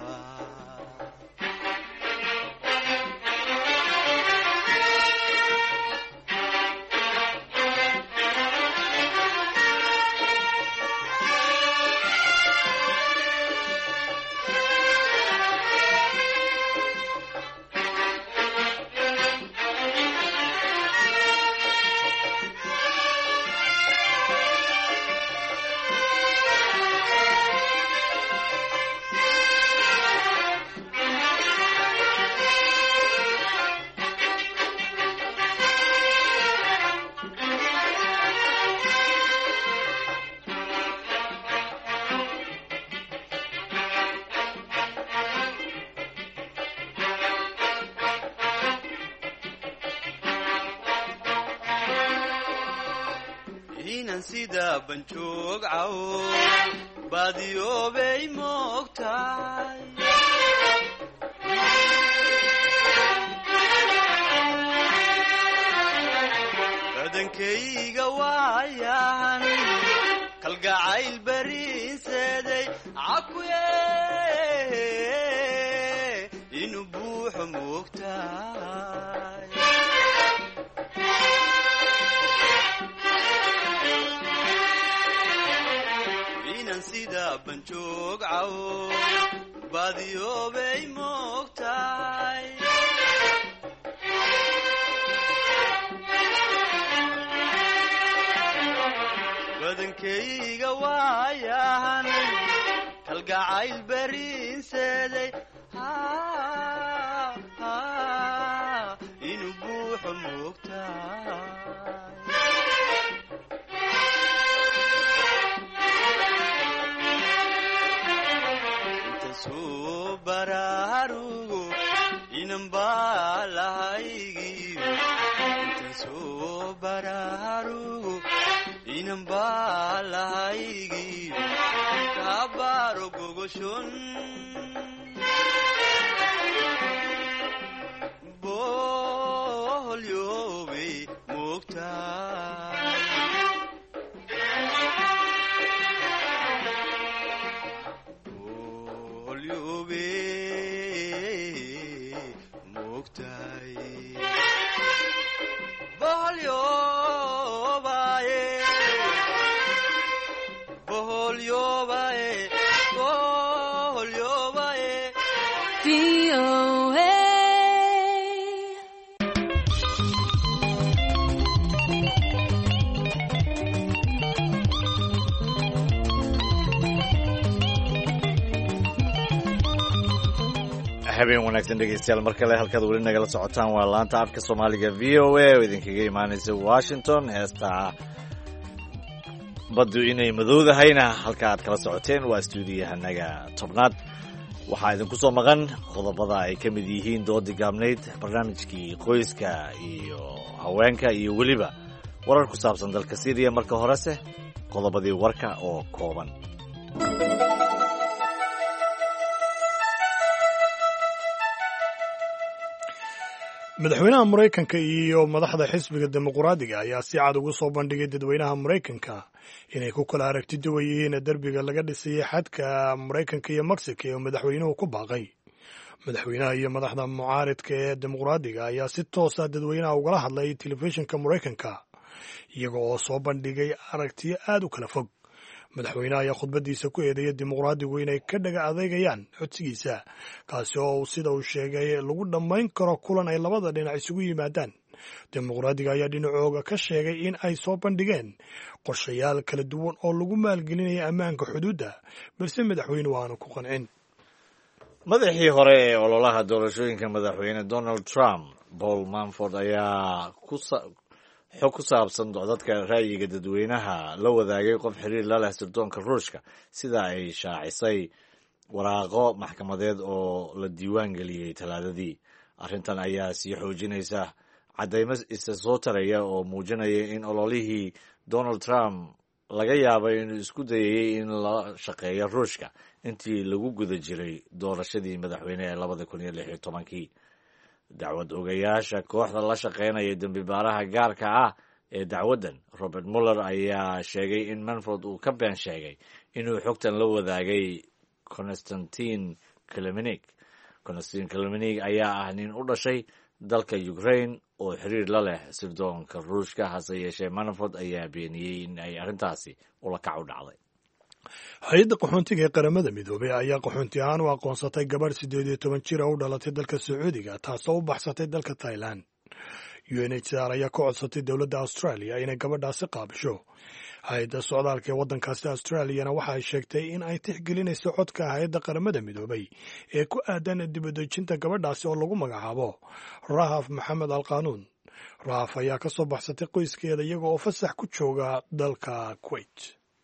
sida banjoog caw baadiyoobay moogtahay badankayga waayan kalgacayl bariinseeday cakuye inuu buuxo moogtahay sida banjoog caw baadiyoobay moogtahay badankayga waayan kalgacayl bariinseeday inuu buuxo moogtahay inan baa lahaygii kabaaro gogoshon boholyoobay moogtahay habeen wanaagsan dhegeystayaal mar kale halkaad weli nagala socotaan waa laanta afka soomaaliga v o a oo idinkaga imaanaysa washington heestaa baddu inay madowdahayna halka aad kala socoteen waa stuudiyahanaga tobnaad waxaa idinku soo maqan qodobada ay ka mid yihiin doodii gaabnayd barnaamijkii qoyska iyo haweenka iyo weliba warar ku saabsan dalka syriya marka horese qodobadii warka oo kooban. madaxweynaha maraykanka iyo madaxda xisbiga dimuqraadiga ayaa si cad ugu soo bandhigay dadweynaha maraykanka inay ku kala aragti duwan yihiin derbiga laga dhisayay xadka maraykanka iyo mexico oo madaxweynuhu ku baaqay. madaxweynaha iyo madaxda mucaaridka ee dimuqraadiga ayaa si toosa dadweynaha ugala hadlay telefishinka maraykanka iyaga oo soo bandhigay aragtiyo aad u kala fog. madaxweynaha ayaa khudbadiisa ku eedeeyay dimuqraadigu inay ka dhaga adeegayaan codsigiisa kaasi oo sida uu sheegay lagu dhammayn karo kulan ay labada dhinac isugu yimaadaan. dimuqraadiga ayaa dhinacooga ka sheegay in ay soo bandhigeen qorshayaal kala duwan oo lagu maalgelinaya ammaanka xuduudda balse madaxweynuhu aanu ku qancin. madaxii hore ee ololaha doorashooyinka madaxweyne Donald Trump Paul Manafort ayaa xog ku saabsan dadka ra'yiga dadweynaha la wadaagay qof xiriir la leh sirdoonka ruushka sida ay shaacisay waraaqo maxkamadeed oo la diiwaan geliyey talaadadii. arrintan ayaa sii xoojinaysa caddaymo isa soo taraya oo muujinaya in ololihii Donald Trump laga yaabay inuu isku dayayey in la shaqeeyo ruushka intii lagu guda jiray doorashadii madaxweyne ee 2016. dacwad ogayaasha kooxda la shaqaynaya dembibaaraha gaarka ah ee dacwaddan Robert Mueller ayaa sheegay in Manafort uu ka been sheegay inuu xogtan la wadaagay Konstantin Kilimnik ayaa ah nin u dhashay dalka Ukraine oo xiriir la leh sirdoonka ruushka hase yeeshee Manafort ayaa beeniyey in ay arrintaasi ula kac u dhacday. hay-adda qaxoontiga ee qaramada midoobay ayaa qaxoonti ahaan u aqoonsatay gabadh 18 jir oo u dhalatay dalka Sacuudiga taasoo u baxsatay dalka Thailand. UNHCR ayaa ka codsatay dowladda Australia inay gabadhaasi qaabisho. hay-adda socdaalka ee waddankaasi Australiyana waxa ay sheegtay in ay tixgelinayso codka hay-adda qaramada midoobay ee ku aadan dibadejinta gabadhaasi oo lagu magacaabo Rahaf Maxamed Al-Qanuun. Rahaf ayaa ka soo baxsatay qoyskeeda iyaga oo fasax ku jooga dalka Kuwait.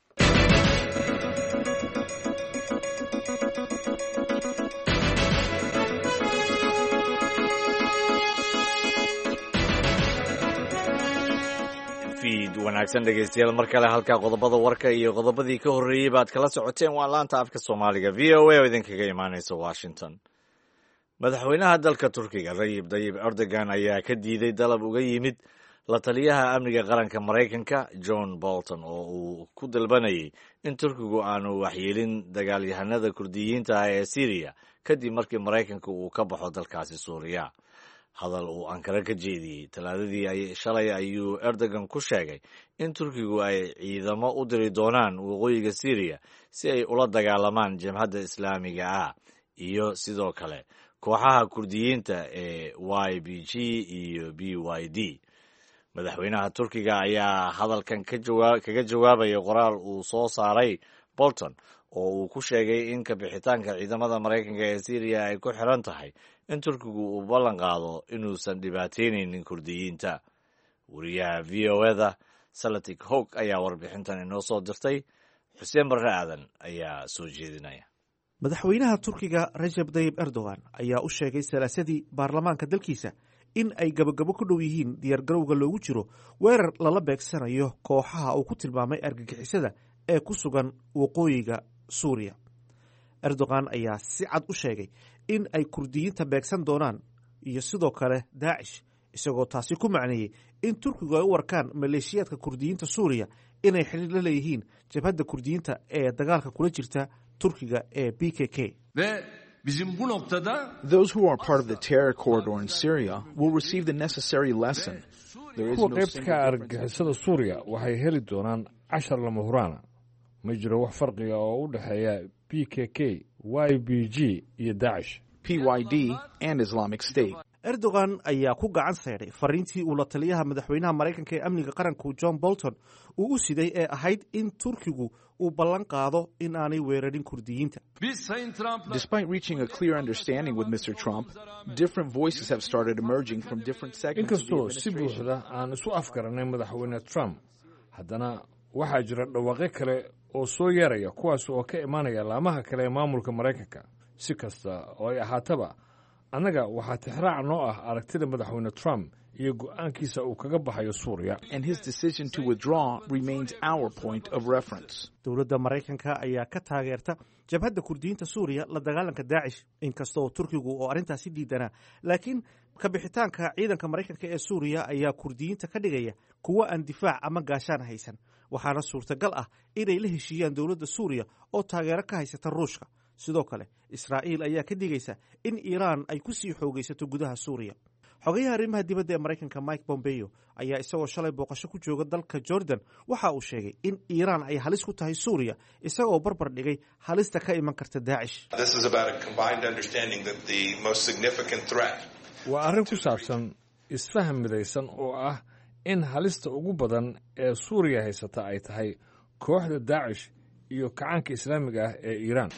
wanaagsan dhegeystayaal mar kale halka qodobada warka iyo qodobadii ka horreeyey baad kala socoteen waa laanta afka soomaaliga v o a oo idinkaga imaanaysa Washington. madaxweynaha dalka Turkiga Recep Tayyip Erdogan ayaa ka diiday dalab uga yimid la taliyaha amniga qaranka Maraykanka John Bolton oo uu ku dalbanayay in Turkigu aanu waxyeelin dagaalyahanada Kurdiyiinta ah ee Syria kadib markii Maraykanka uu ka baxo dalkaasi Suuriya. hadal uu Ankara ka jeediyey talaadadii shalay ayuu Erdogan ku sheegay in Turkigu ay ciidamo u diri doonaan waqooyiga Syria si ay ula dagaalamaan jabhadda islaamiga ah iyo sidoo kale kooxaha Kurdiyiinta ee YPG iyo PYD. madaxweynaha Turkiga ayaa hadalkan kaga jawaabaya qoraal uu soo saaray Bolton oo uu ku sheegay in ka bixitaanka ciidamada Maraykanka ee Syria ay ku xiran tahay in Turkigu uu ballan qaado inuusan dhibaataynaynin Kurdiyiinta. wariyaha VOA-da Salatik Hawk ayaa warbixintan inoo soo dirtay. Xuseen Barre Aadan ayaa soo jeedinaya. madaxweynaha Turkiga Recep Tayyip Erdogan ayaa u sheegay salaasadii baarlamaanka dalkiisa in ay gabagabo ku dhow yihiin diyaargarowga loogu jiro weerar lala beegsanayo kooxaha uu ku tilmaamay argagixisada ee ku sugan waqooyiga suuriya. erdogan ayaa si cad u sheegay in ay kurdiyiinta beegsan doonaan iyo sidoo kale daacish, isagoo taasi ku macneeyey in turkigu ay u arkaan maleeshiyaadka kurdiyiinta suuriya inay xiriir la leeyihiin jabhadda kurdiyiinta ee dagaalka kula jirta turkiga ee PKK. Those who are part of the terror corridor in Syria will receive the necessary lesson. kuwa qaybta argagixisada suuriya waxay heli doonaan cashar lama huraana. ma jiro wax farqiga oo u dhexeeya PKK, YPG iyo Daesh, PYD and Islamic State. erdogan ayaa ku gacan seedhay fariintii uu la taliyaha madaxweynaha maraykanka ee amniga qaranku John Bolton uu u siday ee ahayd in turkigu uu ballan qaado in aanay weerarin kurdiyiinta. Despite reaching a clear understanding with Mr. Trump, different voices have started emerging from different segments of the inkastoo si administration. buuxda aan isu afgaranay madaxweyne Trump, haddana waxaa jira dhawaaqyo kale oo soo yeeraya kuwaas oo ka imaanaya laamaha kale ee maamulka Maraykanka. si kasta oo ay ahaataba, annaga waxaa tixraac noo ah aragtida madaxweyne Trump iyo go'aankiisa uu kaga baxayo Suuriya. And his decision to withdraw remains our point of reference. dowladda maraykanka ayaa ka taageerta jabhadda kurdiyiinta suuriya la dagaalanka daacish, inkasta oo turkigu oo arrintaasi diidanaa. laakiin kabixitaanka ciidanka maraykanka ee suuriya ayaa kurdiyiinta ka dhigaya kuwo aan difaac ama gaashaan haysan, waxaana suurtagal ah inay la heshiiyaan dowladda suuriya oo taageero ka haysata ruushka. sidoo kale israa'iil ayaa ka digaysa in iiraan ay ku sii xoogaysato gudaha suuriya. xogayaha arrimaha dibadda ee maraykanka Mike Pompeo ayaa isagoo shalay booqasho ku jooga dalka Jordan waxa uu sheegay in Iiraan ay halis ku tahay Suuriya, isagoo barbar dhigay halista ka iman karta Daesh. waa arrin ku saabsan isfaham midaysan oo ah in halista ugu badan ee Suuriya haysata ay tahay kooxda Daesh iyo kacaanka islaamiga ah ee Iiraan.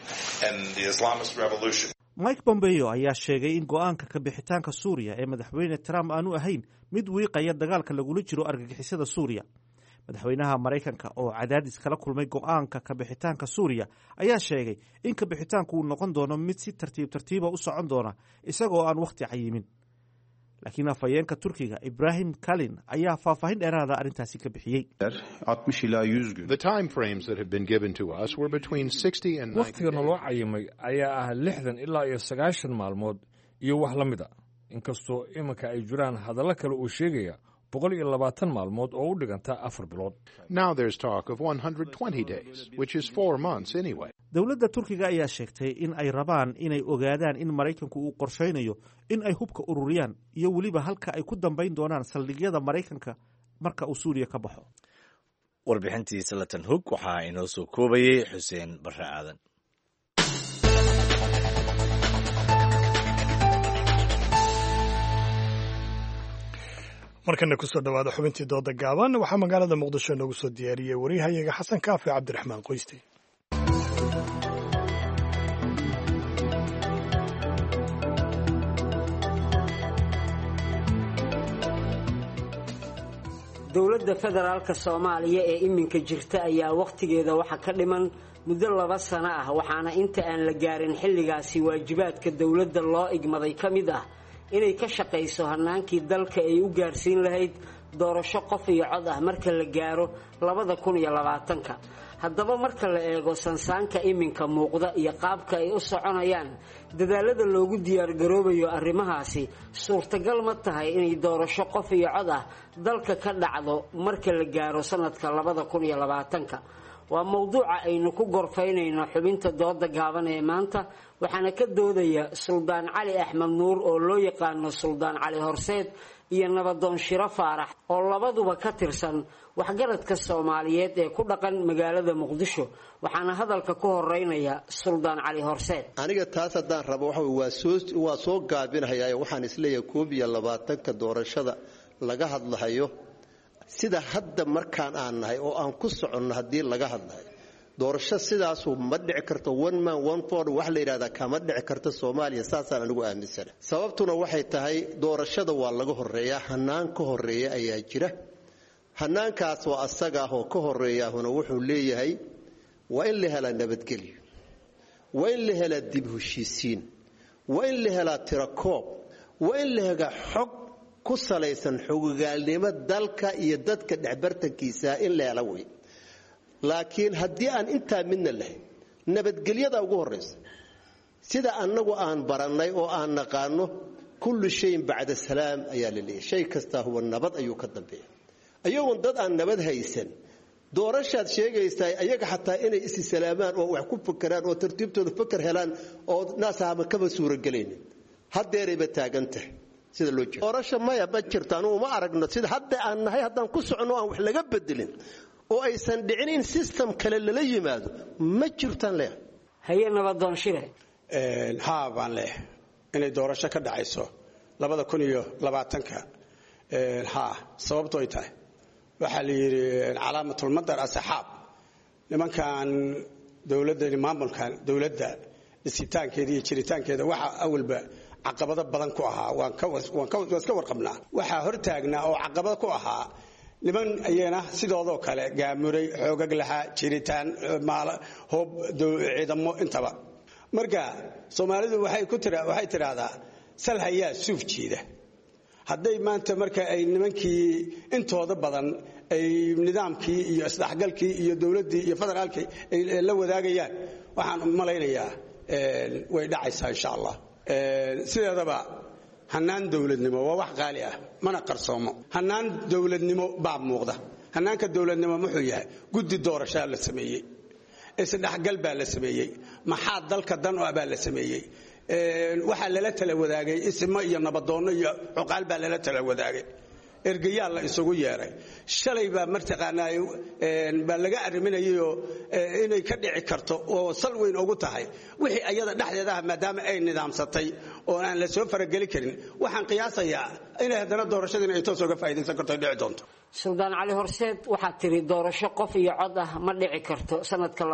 Mike Pompeo ayaa sheegay in go'aanka ka bixitaanka Suuriya ee madaxweyne Trump aanu ahayn mid wiiqaya dagaalka lagula jiro argagixisada Suuriya. madaxweynaha Maraykanka oo cadaadis kala kulmay go'aanka ka bixitaanka Suuriya ayaa sheegay in ka bixitaanku uu noqon doono mid si tartiib u socon doona isagoo aan waqti cayimin. laakiin afhayeenka Turkiga Ibrahim Kalin ayaa faahfaahin dheeraada arrintaasi ka bixiyey. The time frames that have been given to us were between 60 and 90 waqtiga naloo cayimay ayaa ah 60 ilaa 90 maalmood iyo wax la mid ah, inkastoo iminka ay jiraan hadallo kale oo sheegaya 120 maalmood oo u dhiganta 4 bilood. Now there's talk of 120 days, which is 4 months anyway. dowladda Turkiga ayaa sheegtay in ay rabaan inay ogaadaan in Maraykanku uu qorsheynayo in ay hubka ururiyaan iyo weliba halka ay ku dambayn doonaan saldhigyada Maraykanka marka uu Suuriya ka baxo. warbixintii Salatan Hoog waxaa inoo soo koobayay Xuseen Barre Aadan. markana kusoo dhawaada xubintii dooda gaaban waxaa magaalada muqdisho noogu soo diyaariyey waryahayaga xasan kaafi cabdiraxmaan qoyste. dowladda federaalka Soomaaliya ee iminka jirta ayaa waqtigeeda waxa ka dhiman muddo 2 sano ah, waxaana inta aan la gaarin xilligaasi waajibaadka dowladda loo igmaday ka mid ah inay ka shaqayso hanaankii dalka ay u gaarsiin lahayd doorasho qof iyo cod ah marka la gaaro 2020. haddaba marka la eego sansaanka iminka muuqda iyo qaabka ay u soconayaan dadaalada loogu diyaar garoobayo arrimahaasi, suurtagal ma tahay inay doorasho qof iyo cod ah dalka ka dhacdo marka la gaaro sanadka 2020? waa mowduuca aynu ku gorfaynayno xubinta dooda gaaban ee maanta, waxaana ka doodaya Suldaan Cali Axmed Nuur oo loo yaqaano Suldaan Cali Horseed iyo Nabadoon Shiro Faarax oo labaduba ka tirsan waxgaradka Soomaaliyeed ee ku dhaqan magaalada Muqdisho. waxaana hadalka ku horeynaya Suldaan Cali Horseed. aniga taas haddaan rabo waa soo gaabinayaa, waxaan isleeyahay 21 doorashada laga hadlayo sida hadda markaan aan nahay oo aan ku soconno haddii laga hadlayo doorasho sidaasu ma dhici karto. one man one vote wax la yiraahdaa kama dhici karto Soomaaliya, saasaan anigu aaminsanahay. sababtuna waxay tahay doorashada waa laga horeeyaa, hanaan ka horeeya ayaa jira. hanaankaas waa asaga ah oo ka horeeyaahuna wuxuu leeyahay waa in la helaa nabadgelyo, waa in la helaa dib heshiisiin, waa in la helaa tirakoob, waa in la helaa xog ku salaysan xogogaalnimo dalka iyo dadka dhexbartankiisa in la helo wey. laakiin haddii aan intaa midna lahayn nabadgelyada ugu horraysa sida annagu aan barannay oo aan naqaano kullu shayin bacda salaam ayaa la leeyahay shay kastaa huwa nabad ayuu ka dambeeya ayagoon dad aan nabad haysan doorashaad sheegaysaa ayaga xataa inay isi salaamaan oo wax ku fakeraan oo tartiibtooda fakar helaan oo naasahama kaba suuragelaynin haddeerayba taagan tahay sida loo jeedo doorasho maya ma jirto anugu ma aragno sida hadda aan nahay haddaan ku soconno aan wax laga bedelin oo aysan dhicin in system kale lala yimaado ma jirtaan leeyahay haye nabadoon shire haa baan leeyahay inay doorasho ka dhacayso 2020 haa sababtu ay tahay waxaa la yidhi calaamatul-madar asxaab nimankan dowladda maamulkan dowladda dhisitaankeeda iyo jiritaankeeda waxa awalba caqabado badan ku ahaa waan ka warqabnaa waxaa hortaagnaa oo caqabado ku ahaa niman ayana sidoodoo kale gaamuray xoogag lahaa jiritaan hoob ciidamo intaba marka Soomaalidu waxay tiraahdaa sal hayaa suuf jiida hadday maanta marka ay nimankii intooda badan ay nidaamkii iyo isdhaxgalkii iyo dawladdii iyo federaalkii ay la wadaagayaan waxaan malaynayaa way dhacaysaa insha Allah sideedaba hanaan dawladnimo waa wax qaali ah mana qarsoomo hanaan dawladnimo baa muuqda hanaanka dawladnimo muxuu yahay guddi doorasho la sameeyay isdhaxgal baa la sameeyay maxaa dalka dan oo baa la sameeyay waxa lala tala wadaagay isma iyo nabadoonno iyo cuqaal baa lala tala wadaagay ergayaal la isugu yeeray shalay baa martaqaanay baa laga ariminayo inay ka dhici karto oo sal weyn ugu tahay wixii ayada dhexdeeda maadaama ay nidaamsatay oo aan la soo faragali karin waxaan qiyaasayaa inay hadana doorashadina ay toos uga faa'iideysan karto dhici doonto Suldaan Cali Horseed waxaa tiri doorasho qof iyo cod ah ma dhici karto sanadka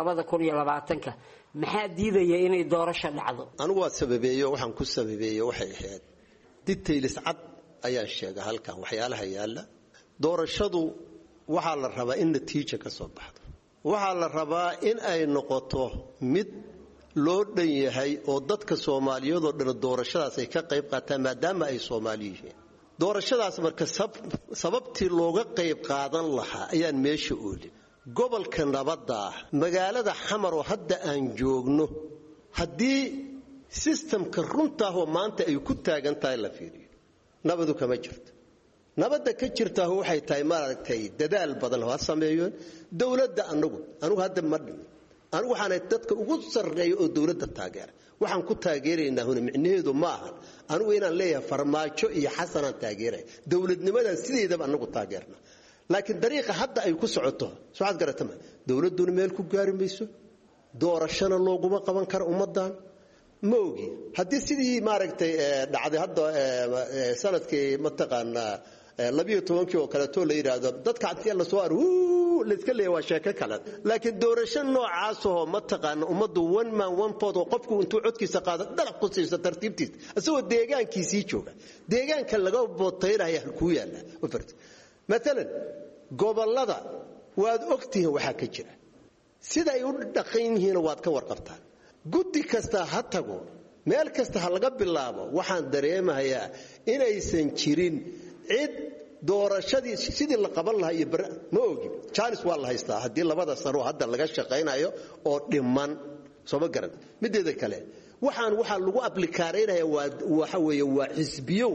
2020 maxaa diidaya inay doorasho dhacdo anigu waa sababeeyo waxaan ku sababeeyo waxay ahayd details cad ayaa sheegay halkan waxyaalaha yaala doorashadu waxa la rabaa in natiijo ka soo baxdo waxa la rabaa in ay noqoto mid loo dhan yahay oo dadka Soomaaliyeed oo dhan doorashadaas ay ka qayb qaataan maadaama ay Soomaali yihiin doorashadaas marka sababtii looga qayb qaadan lahaa ayaan meesha oolin gobolka nabadda magaalada Xamar oo hadda aan joogno haddii systemka runta oo maanta ay ku taagan tahay la fiiriyo nabadu kama jirto nabadda ka jirta waxay tahay maaragtay dadaal badan oo sameeyeen dawladda anigu hadda ma dhin anigu waxaan dadka ugu sarreeyo oo dawladda taageera waxaan ku taageeraynaa huna micnaheedu ma aha anigu inaan leeyahay farmaajo iyo xasanaan taageeray dawladnimadan sideedaba anigu taageerna laakiin dariiqa hadda ay ku socoto soo garatama dawladuna meel ku gaari mayso doorashana looguma qaban karo ummadan moogi haddii sidii maaragtay dhacday hadda sanadkii mataqaana 12 oo kale to la yiraahdo dadka intii la soo aruu la iska leeyahay sheeko kale laakiin doorasho noocaas oo mataqaana ummadu one man one vote oo qofku intuu codkiisa qaado dalab ku siiso tartiibtiis asoo deegaankiisii jooga deegaanka laga bootaynayo ku yaala مثلا gobolada waad ogtihiin waxa ka jira sida ay u dhaqan yihiin waad ka warqabtaan guddi kasta ha tago meel kasta ha laga bilaabo waxaan dareemayaa inaysan jirin cid doorashadii sidii la qaban lahaa iyo ma ogin chance waa la haystaa hadii labada sano hadda laga shaqeynayo oo dhiman soo ma garan mideeda kale waxaan waxa lagu aplikaareynaya waxa weeye waa xisbiyo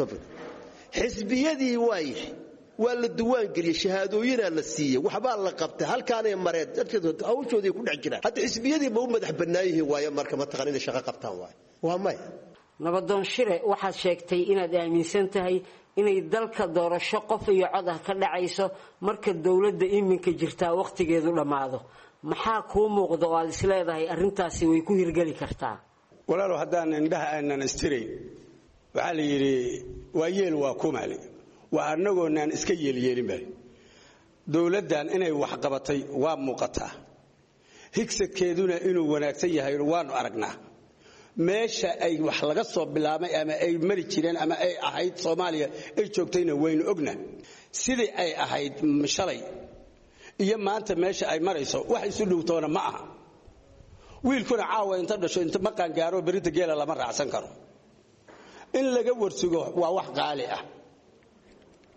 xisbiyadii waa la duwaan galiyay shahaadooyina la siiyay waxba la qabtay halkaanay mareed dadka hawshoodii ku dhex jira hadda xisbiyadii ma u madax banaayihiin waayo marka ma taqaan inay shaqo qabtaan waa may nabadoon shire waxaad sheegtay inaad aaminsan tahay inay dalka doorasho qof iyo cod ah ka dhacayso marka dawladda iminka jirta waqtigeedu dhamaado maxaa kuu muuqdo oo aad isleedahay arrintaasi way ku hirgali kartaa walaalo haddaan indhaha aanan istiray waxaa la yidhi waa yeel waa kumaali waa annagoonaan iska yeelyeelinba dawladdan inay wax qabatay waa muuqataa higsadkeeduna inuu wanaagsan yahay waanu aragnaa meesha ay wax laga soo bilaabay ama ay mari jireen ama ay ahayd Soomaaliya ay joogtayna waynu ogna sidii ay ahayd shalay iyo maanta meesha ay marayso wax isu dhowtoona ma aha wiilkuna caawa inta dhasho inta maqan gaaro berita geela lama raacsan karo in laga warsugo waa wax qaali ah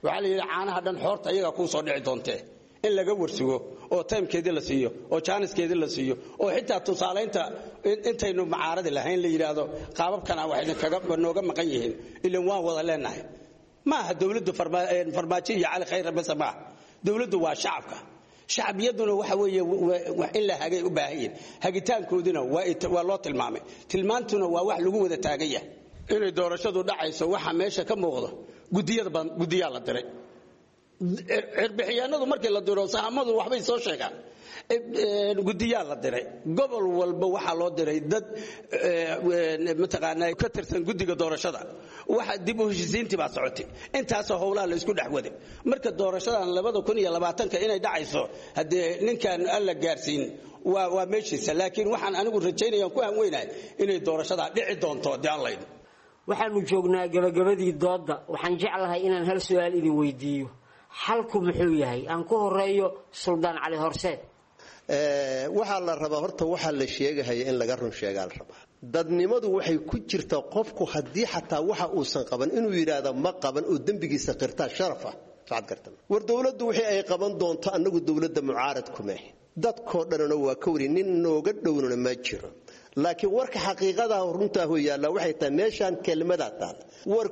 waxaa la yidhi caanaha dhan xoorta iyagaa kuu soo dhici doontee in laga warsugo oo taymkeedii la siiyo oo jaaniskeedii la siiyo oo xitaa tusaalaynta intaynu macaaradi lahayn la yidhaahdo qaababkana wax idinkaga maqan yihiin ilan waan wada leenahay ma aha dowladdu farmaajo iyo cali khayr bas ma dowladdu waa shacabka shacbiyaduna waxa weeye in la hagay u baahan yihiin hagitaankoodina waa loo tilmaamay tilmaantuna waa wax lagu wada taagan yahay inay doorashadu dhacayso waxa meesha ka muuqdo guddiyaa la diray cirbixiyaanadu markii la diro sahamadu waxbay soo sheegaan guddiyaa la diray gobol walba waxaa loo diray dad mataqaanaa ka tirsan guddiga doorashada waxa dib u heshiisiintii baa socotay intaasoo howlaha la isku dhex waday marka doorashadan 2020 inay dhacayso haddee ninkan alla gaarsiin waa meeshiisa laakiin waxaan anigu rajaynayaan ku hanweynahay inay doorashada dhici doonto haddii alla idin waxaanu joognaa gabagabadii doodda waxaan jeclahay inaan hal su'aal idin weydiiyo xalku muxuu yahay aan ku horeeyo suldaan cali horseed waxaa la rabaa horta waxaa la sheegahaya in laga run sheegaa la rabaa dadnimadu waxay ku jirtaa qofku haddii xataa waxa uusan qaban inuu yidhaahdo ma qaban oo dembigiisa qirtaa sharafa sacad gartan war dowladdu wixii ay qaban doonto annagu dowladda mucaarad kumeh dadkoo dhanna waa ka wari nin nooga dhownana ma jiro laakiin warka xaqiiqada runtaa hoo yaalla waxay tahay meeshaan kelmada taal war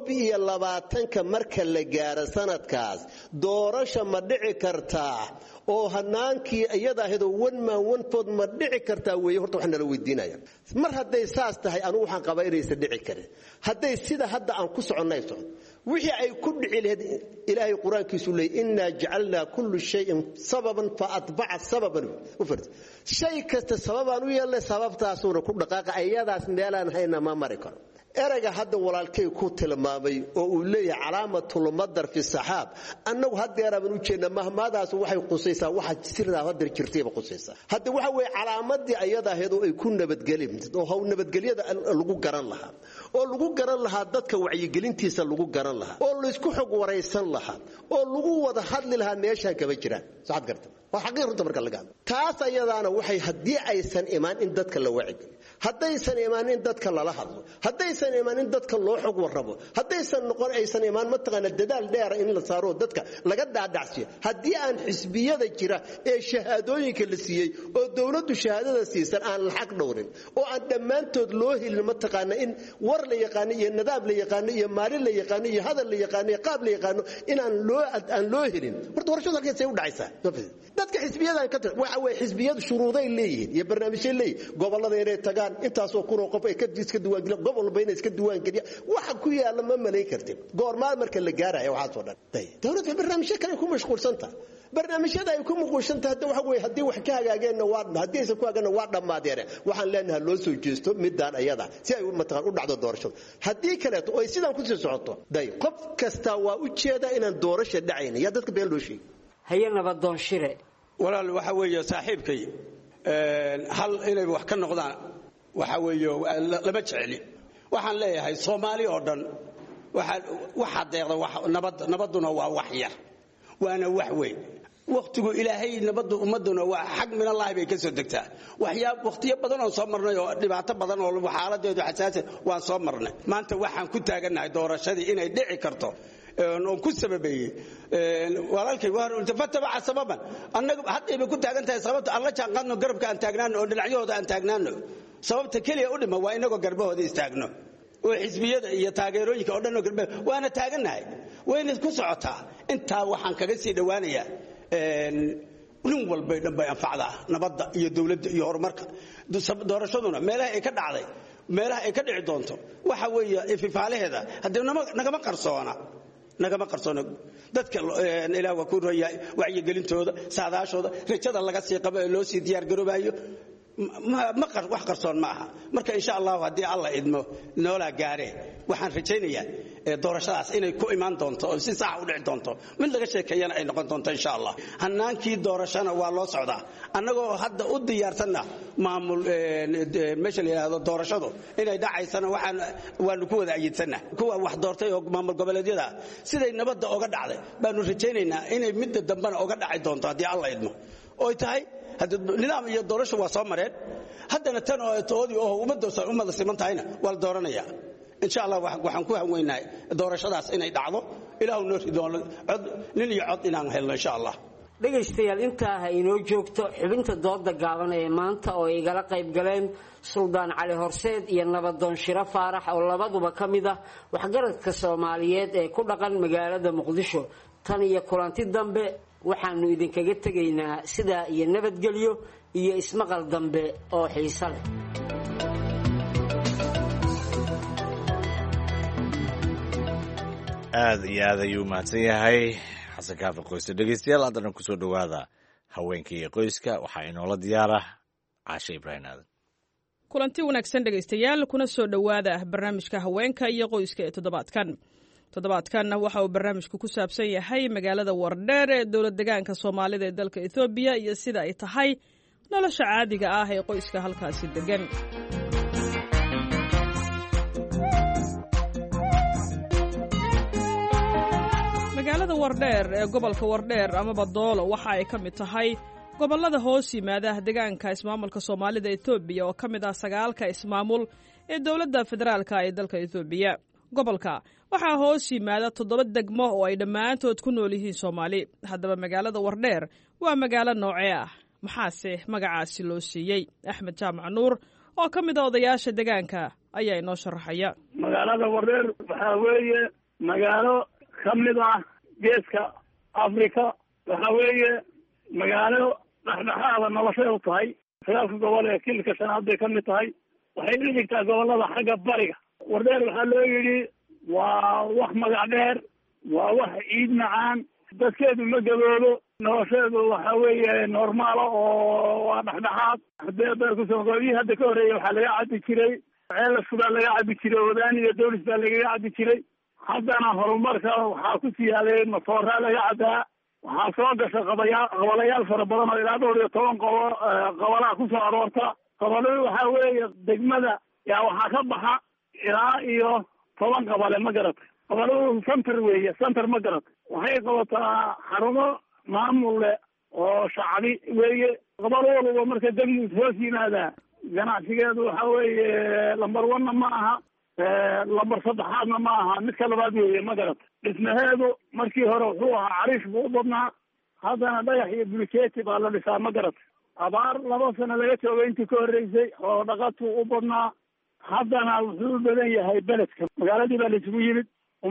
21 marka la gaaro sanadkaas doorasho ma dhici kartaa oo hanaankii iyada ahaydoo one food ma dhici kartaa weeye horta waxaan nala weydiinaya mar hadday saas tahay anigu waxaan qabaa inaysan dhici karin hadday sida hadda aan ku soconnay socon wixii ay ku dhici lahayd ilaahay quraankiisu leeyahay inna ja'alna kullu shay'in sababan fa atba'a sababan ufard shay kasta sababaan u yeelay sababtaasuna ku dhaqaaqa ayadaas meelaan hayna ma mari karo erayga hadda walaalkay ku tilmaamay oo uu leeyahay calaamatul madar fi saxaab annagu hadeeraba u jeedna mahmaadaas waxay qusaysaa waxa sirda hadda jirtayba qusaysaa hadda waxa way calaamadii ayada ahayd oo ay ku nabadgelin oo haw nabadgelyada lagu garan lahaa oo lagu garan lahaa dadka wacyigelintiisa lagu garan lahaa oo la isku xog waraysan lahaa oo lagu wada hadli lahaa meesha kaba jiraan saad garta waa xaqiiqada marka laga hadlo taas ayadaana waxay hadii aysan imaan in dadka la wacyi haddaysan imaan in dadka lala hadlo haddaysan imaan in dadka loo xog warrabo haddaysan noqon aysan imaan mataqaana dadaal dheer in la saaro dadka laga daadacsiyo haddii aan xisbiyada jira ee shahaadooyinka la siiyey oo dawladdu shahaadada siisan aan la xaq dhowrin oo aan dhammaantood loo helin mataqaana in war la yaqaan iyo nidaam la yaqaan iyo maalin la yaqaan iyo hadal la yaqaan iyo qaab la yaqaan inaan loo helin horta warshada halkeed u dhacaysaa dadka xisbiyada ka waxa way xisbiyadu shuruuday leeyihiin iyo barnaamijyo leeyihiin gobolada inay tagaan intaasoo kun oo qof ay ka duwan gelin gobol bayna iska duwan geliya waxa ku yaala ma malayn kartid goormaad marka la gaarayo waxa soo dhan dawladda barnaamijyo kale ku mashquulsanta barnaamijyada ay ku mashquulsanta hadda waxa way hadii wax ka hagaageenna waa hadii aysan ku hagaagna waa dhamaadeere waxaan leenahay loo soo jeesto midaan ayada si ay mataqaan u dhacdo doorasho hadii kale oo ay sidan ku sii socoto qof kasta waa u jeeda inaan doorasho dhacayn ya dadka been loo sheegay haye nabadoon shire walaal waxa weeye saaxiibkay hal inay wax ka noqdaan waxa weeye lama jeceli waxaan leeyahay Soomaali oo dhan waxa deeqda nabaduna waa wax yar waana wax weyn waqtigu ilaahay nabadu ummaduna waa xaq min Allah bay ka soo degtaa waqtiyo badan oo soo marnay oo dhibaato badan oo xaaladeedu xasaasi waan soo marnay maanta waxaan ku taaganahay doorashadii inay dhici karto oo ku sababeeyay walaalkay waar ultafataba sababan annagu hadda ku taagan tahay sababta alla jaan qadno garabka aan taagnaano oo dhinacyahooda aan taagnaano sababta kaliya u dhima waa inagoo garbahooda istaagno oo xisbiyada iyo taageerooyinka oo dhan oo garba waana taaganahay wayna ku socotaa inta waxaan kaga sii dhawaanayaa nin walba dhanbay anfacda nabadda iyo dawladda iyo horumarka doorashaduna meelaha ay ka dhacday meelaha ay ka dhici doonto waxa weeye ififaalaheeda hadii nagama qarsoona dadka ilaa waa ku rooyay wacyigelintooda saadaashooda rajada laga sii qabo ee loo sii diyaar garoobayo wax qarsoon ma aha marka insha Allah hadii Allah idmo noola gaare waxaan rajaynayaa doorashadaas inay ku imaan doonto oo si sax u dhici doonto mid laga sheekeeyana ay noqon doonto insha Allah hanaankii doorashana waa loo socdaa annagoo hadda u diyaarsanna maamul meesha la yiraahdo doorashadu inay dhacaysana waanu ku wada ayidsana kuwa wax doortay oo maamul goboleedyada siday nabadda uga dhacday baanu rajaynaynaa inay mid dambana uga dhaci doonto hadii Allah idmo oo tahay hadda nidaam iyo doorasho waa soo mareen haddana tan oo toodii oo ummadda siman tahayna waa la dooranaya insha Allah waxaan ku hanweynahay doorashadaas inay dhacdo ilaahu noo ridoono cod nin iyo cod inaan helno insha allah. dhegaystayaal intaa ha inoo joogto xubinta dooda gaaban ee maanta oo ay igala qayb galeen suldaan cali horseed iyo nabadoon shiro faarax oo labaduba ka mid ah waxgaradka soomaaliyeed ee ku dhaqan magaalada muqdisho. tan iyo kulanti dambe waxaanu idinkaga tegaynaa sidaa iyo nabadgelyo iyo ismaqal dambe oo xiiso leh. aad iyo aad ayuu mahadsan yahay xasan kaafi qoyse. dhegeystayaal haddana kusoo dhowaada haweenka iyo qoyska waxaa inoola diyaara caashe ibraahim aadan. kulanti wanaagsan dhegaystayaal, kuna soo dhowaada barnaamijka haweenka iyo qoyska ee toddobaadkan waxa uu barnaamijku ku saabsan yahay magaalada wardheer ee dowlad degaanka soomaalida ee dalka ethoobiya iyo sida ay tahay nolosha caadiga ah ee qoyska halkaasi degan. magaalada wardheer ee gobolka wardheer amaba doolo waxa ay ka mid tahay gobollada hoos yimaada degaanka ismaamulka soomaalida etoobiya oo ka mid ah 9 ismaamul ee dowladda federaalka ee dalka etoobiya. gobolka waxaa hoos yimaada 7 degmo oo ay dhammaantood ku nool yihiin Soomaali. haddaba magaalada wardheer waa magaalo noocee ah, maxaase magacaasi loo siiyey? axmed jaamac nuur oo ka mid ah odayaasha degaanka ayaa inoo sharaxaya. magaalada wardheer waxaa weeye magaalo ka mid ah geeska afrika. waxa weeye magaalo dhexdhexaada noloshay u tahay. 9 gobol ee kilka shanaad bay ka mid tahay. waxay u dhigtaa gobolada xagga bariga. wardheer waxaa loo yidhi waa wax magac dheer, waa wax ciid macaan, dadkeedu ma gaboobo, nolosheedu waxa weeye normaala oo waa dhexdhexaad. hadee beerkusoogooyii hadda ka horreeya waxaa laga cabi jiray ceelasku baa laga cabi jiray, wadaan iyo dowlis baa lagaga cabi jiray. haddana horumarka waxaa ku siyaaday matooraa laga cabaa. waxaa soo gasha qabalayaal fara badan oo ilaa 12 qabalaa kusoo aroorta. qabaladu waxaa weeye degmada yaa waxaa ka baxa ilaa iyo 10 qabale ma garata. qabaladu center weeye, center ma garata. waxay qabataa xarumo maamul leh oo shacbi weeye. qabalo walba marka degmud hoos yimaadaa ganacsigeedu waxaa weeye lambar 1 ma aha, lambar 3 ma aha, midka labaad weeye ma garata. dhismaheedu markii hore wuxuu ahaa cariish buu u badnaa, haddana dhagax iyo bulkeeti baa la dhisaa ma garata. abaar 2 sano laga joogay intii ka horreysay oo dhaqatuu u badnaa. haddana wuxuu u badan yahay beledka. magaaladii baa laisugu yimid.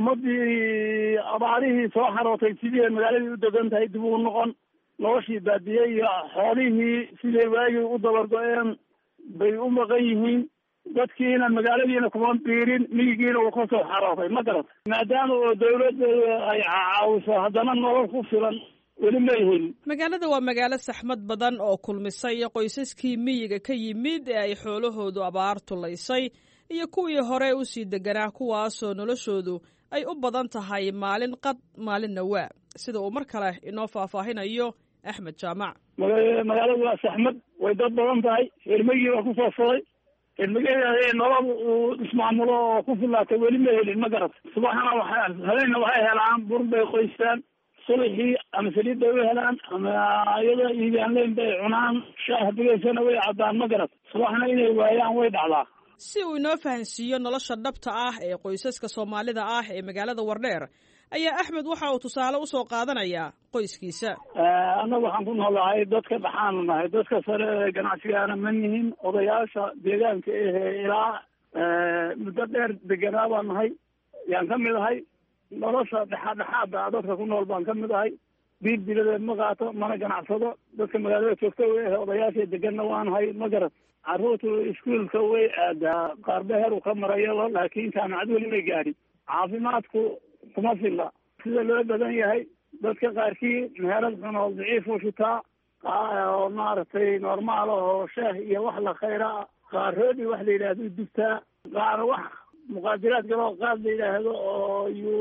ummadii abaarihii soo xarootay sidii magaaladii u degan tahay dib ugu noqon. noloshii baadiyey iyo xoolihii siday waagii u dabargo-een bay u maqan yihiin. dadkiina magaaladiina kuma biirin, miyigiina uu ka soo xarootay ma garata. maadaama oo dawladda ay caawiso haddana nolol ku filan weli ma helin. magaalada waa magaalo saxmad badan oo kulmisay qoysaskii miyiga ka yimid ee ay xoolahoodu abaar tulaysay iyo kuwii hore u sii deganaa, kuwaasoo noloshoodu ay u badan tahay maalin qad maalinna waa, sida uu mar kale inoo faahfaahinayo axmed jaamac. magaaladu waa saxmad, way dad badan tahay. reermigii baa kusoo furay. reermigii nolol uu ismaamulo oo ku filaatay weli ma helin ma garata. subaxna habeenna waxay helaan bur bay qoystaan, sulixii ama saliid bay u helaan, ama iyadoo iibaanleyn bay cunaan. shaah bigaysana way caddaan ma garata. subaxna inay waayaan way dhacdaa. si uu inoo fahansiiyo nolosha dhabta ah ee qoysaska Soomaalida ah ee magaalada wardheer ayaa axmed waxa uu tusaale usoo qaadanayaa qoyskiisa. annagu waxaan ku noolahay dadka dhaxaanu nahay. dadka sare ganacsigaana ma nihin. odayaasha deegaanka ilaa muddo dheer deganaa baan nahay yaan ka mid ahay. nolosha dhexaadda dadka ku nool baan ka mid ahay. biil biladeed ma qaato, mana ganacsado. dadka magaalada joogta odayaasha deganna waanahay ma garat. carruurtu iskuolka way aadaa, qaar beheru ka marayaba, laakiin jaamacad weli may gaadhin. caafimaadku kuma filla sida loo badan yahay. dadka qaarkii meherad xun oo daciif u shitaa, oo maaragtay normaal oo shaah iyo wax la khayra ah. qaar roodi wax la yidhaahdo dugtaa. qaar wax muqaadiraad galoo qaad la yidhaahdo oo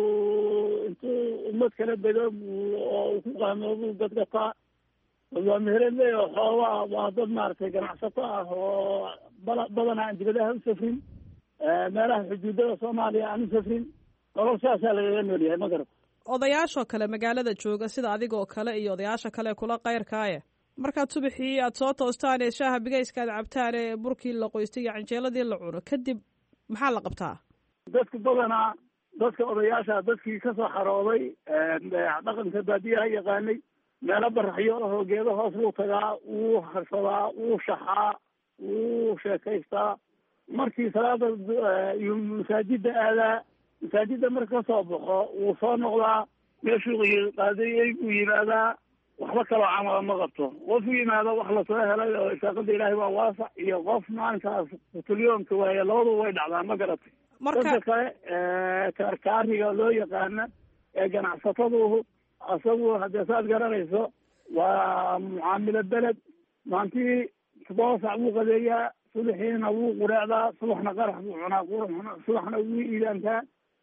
yuu intuu ummad kala bedo oo ku qaamoobu gadgataa. waa meherad oo xoolaa waa dad maaragtay ganacsato ah oo badan aan dibadaha u safrin, meelaha xuduudada Soomaaliya aan u safrin. nolol saasaa lagaga nool yahay ma garata. odayaashoo kale magaalada jooga sida adigoo kale iyo odayaasha kale kula qayrkaaye, markaad subaxii aad soo toostaan ee shaaha bigayska aad cabtaan ee burkii la qoystay iyo canjeeladii la cuno kadib maxaa la qabtaa? dadku badanaa dadka odayaasha dadkii kasoo xarooday dhaqanka baadiyaha yaqaanay meelo baraxyo ahoo geedo hoos buu tagaa wuu harsadaa wuu shaxaa wuu sheekaystaa markii salaada iyo masaajida aadaa masaajida marka kasoo baxo wuu soo noqdaa meeshuu qaadayey buu yimaadaa waxba kaloo camala ma qabto qof u yimaado wax lasoo helay oo isaaqada ilaahay waa waasac iyo qof maalinkaas qutilyoonka waaye labaduba way dhacdaa ma garatay dadka kale kaarkaariga loo yaqaana ee ganacsatadu asagu haddee saad garanayso waa mucaamilo beled maantii 7 sac buu qadeeyaa subaxiina wuu qureecdaa subaxna qarax buu cunaa subaxna wuu iidaantaa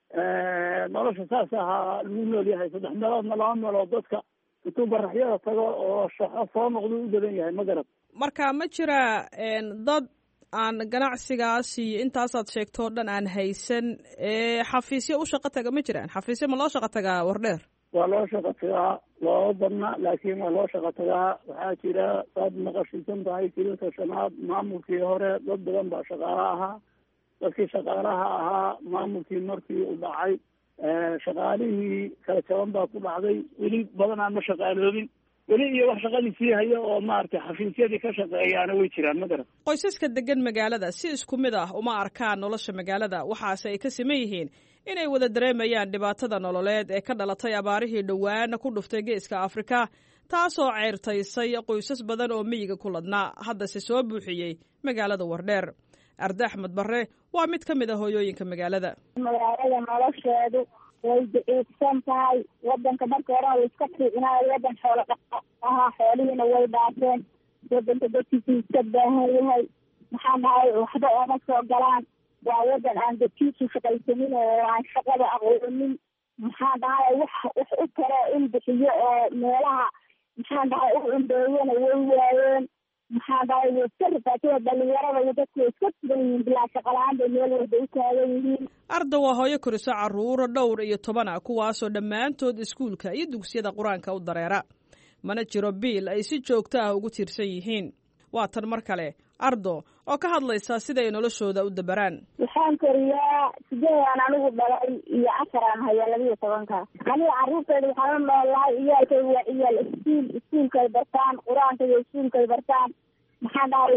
nolosha saas ahaa lagu nool yahay 3 meeloodna 2 meelood dadka intuu baraxyada tago oo shaqo soo noqdo u badan yahay ma garad marka ma jira dad aan ganacsigaas iyo intaasaad sheegtoo dhan aan haysan xafiisyo u shaqo taga ma jiraan xafiisyo ma loo shaqo tagaa Wardheer waa loo shaqo tagaa loo badna laakiin waa loo shaqo tagaa waxaa jira dad maqashiisan tahay kilinka shanaad maamulkii hore dad badan baa shaqaala ahaa dadkii shaqaalaha ahaa maamulkii markii u dhacay shaqaalihii kala jaban baa ku dhacday weli badanaa ma shaqaaloobin weli iyo wax shaqadii sii haya oo maaragtay xafiisyadii ka shaqeeyaana way jiraan ma garan qoysaska degan magaalada si isku mid ah uma arkaan nolosha magaalada waxaase ay ka siman yihiin inay wada dareemayaan dhibaatada nololeed ee ka dhalatay abaarihii dhowaana ku dhuftay geeska Afrika taasoo ceyrtaysay qoysas badan oo miyiga ku ladnaa haddase soo buuxiyey magaalada Wardheer Arda Axmed Barre waa mid ka mid ah hooyooyinka magaalada nolosheedu way daciifsan tahay wadanka marka hore way iska fiicnaayo wadan xoolo ahaa xoolihiina way dhaafeen wadanka dadkiisa iska baahan yahay maxaa dhahay waxba ooma soo galaan waa wadan aan dadkiisu shaqaysanin oo aan shaqada aqoonin maxaa dhahay wax u taro in bixiyo oo meelaha maxaa dhahay u cundeeyana way waayeen maxaa dhahay way iska rifaatay dhalinyarada iyo dadku way iska sugan yihiin bilaa shaqalaan bay meel walba u taagan yihiin Arda waa hooyo koriso carruuro dhowr iyo 10 kuwaasoo dhammaantood iskuulka iyo dugsiyada qur-aanka u dareera mana jiro biil ay si joogto ah ugu tiirsan yihiin waa tan mar kale Ardo oo ka hadlaysa sida ay noloshooda u dabaraan waxaan koriyaa 8 anigu dhalay iyo 4 aan hayaa 12 aniga carruurtayda waxaan noolahay iyaalkay waa iyaal iskuulkay bartaan qur-aanka iyo iskuulkay bartaan maxaa dhahay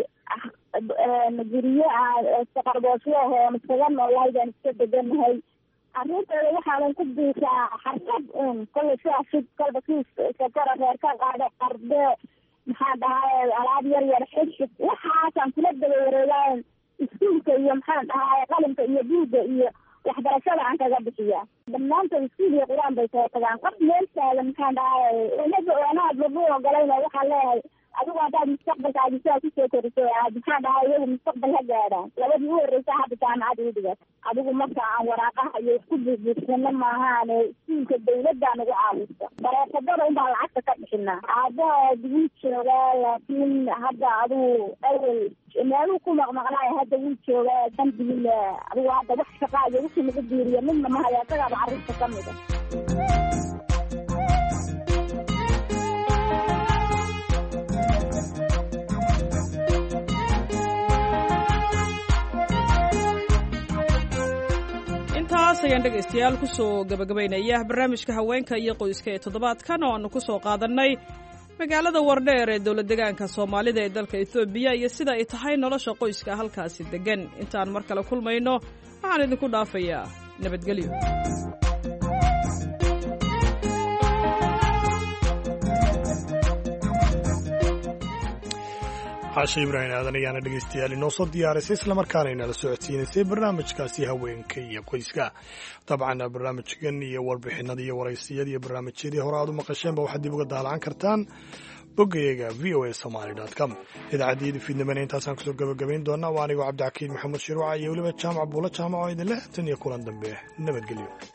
guryo saqarboosyo oo iskaga noolahay baan iska deganahay carruurtayda waxaanan ku biisaa xarkad kolley siasid kolba sakara reer ka qaado qarde maxaa dhahay alaab yar yar xishib waxaasaan kula daba wareegaan iskuulka iyo maxaan dhahay qalinka iyo buugga iyo waxbarashada aan kaga bixiyaa dhammaantood iskuul iyo qur-aan bay soo tagaan qof meel taagan maxaan dhahay inaga oonaad lagu ogolayna waxaan leeyahay adigu haddaad mustaqbalkaadi sidaa kusoo korisay aad maxaa dhahay iyagu mustaqbal ha gaadhaan labadii u horreysa hadda jaamacad ii dhigat adigu marka aan waraaqaha iyo isku buubuugsano maahaane iskuulka dawladdaa nagu caawisa bareefadada unbaa lacagta ka bixinaa aabaha wuu joogaa laakiin hadda adigu awel meeluu ku maqmaqnaaya hadda wuu joogaa dambiil adigu hadda wax shaqaa iyo wixii lagu biiriya midna ma haya isagaaba carruurta ka mida intaas ayaan dhegaystayaal ku soo gabagabaynaya barnaamijka haweenka iyo qoyska ee toddobaadkan oo aanu ku soo qaadannay magaalada Wardheer ee dowlad deegaanka Soomaalida ee dalka Itoobiya iyo sida ay tahay nolosha qoyska halkaasi degan intaan mar kale kulmayno waxaan idinku dhaafayaa nabadgelyo caashe ibraahim aadan ayaana dhegaystayaal inoo soo diyaarisay islamarkaana inala socodsiinaysay barnaamijkaasi haweenka iyo qoyska dabcan barnaamijkan iyo warbixinada iyo waraysiyada iyo barnaamijyadii hore aad u maqasheenba waxaad dib uga daalacan kartaan boggayaga voasomaly.com idaacaddiyada fiidnimana intaasaan kusoo gabagabayn doonaa waa anigoo cabdixakiin maxamed shiruuca iyo weliba jaamac buulo jaamac oo idin leh tan iyo kulan dambe nabadgelyo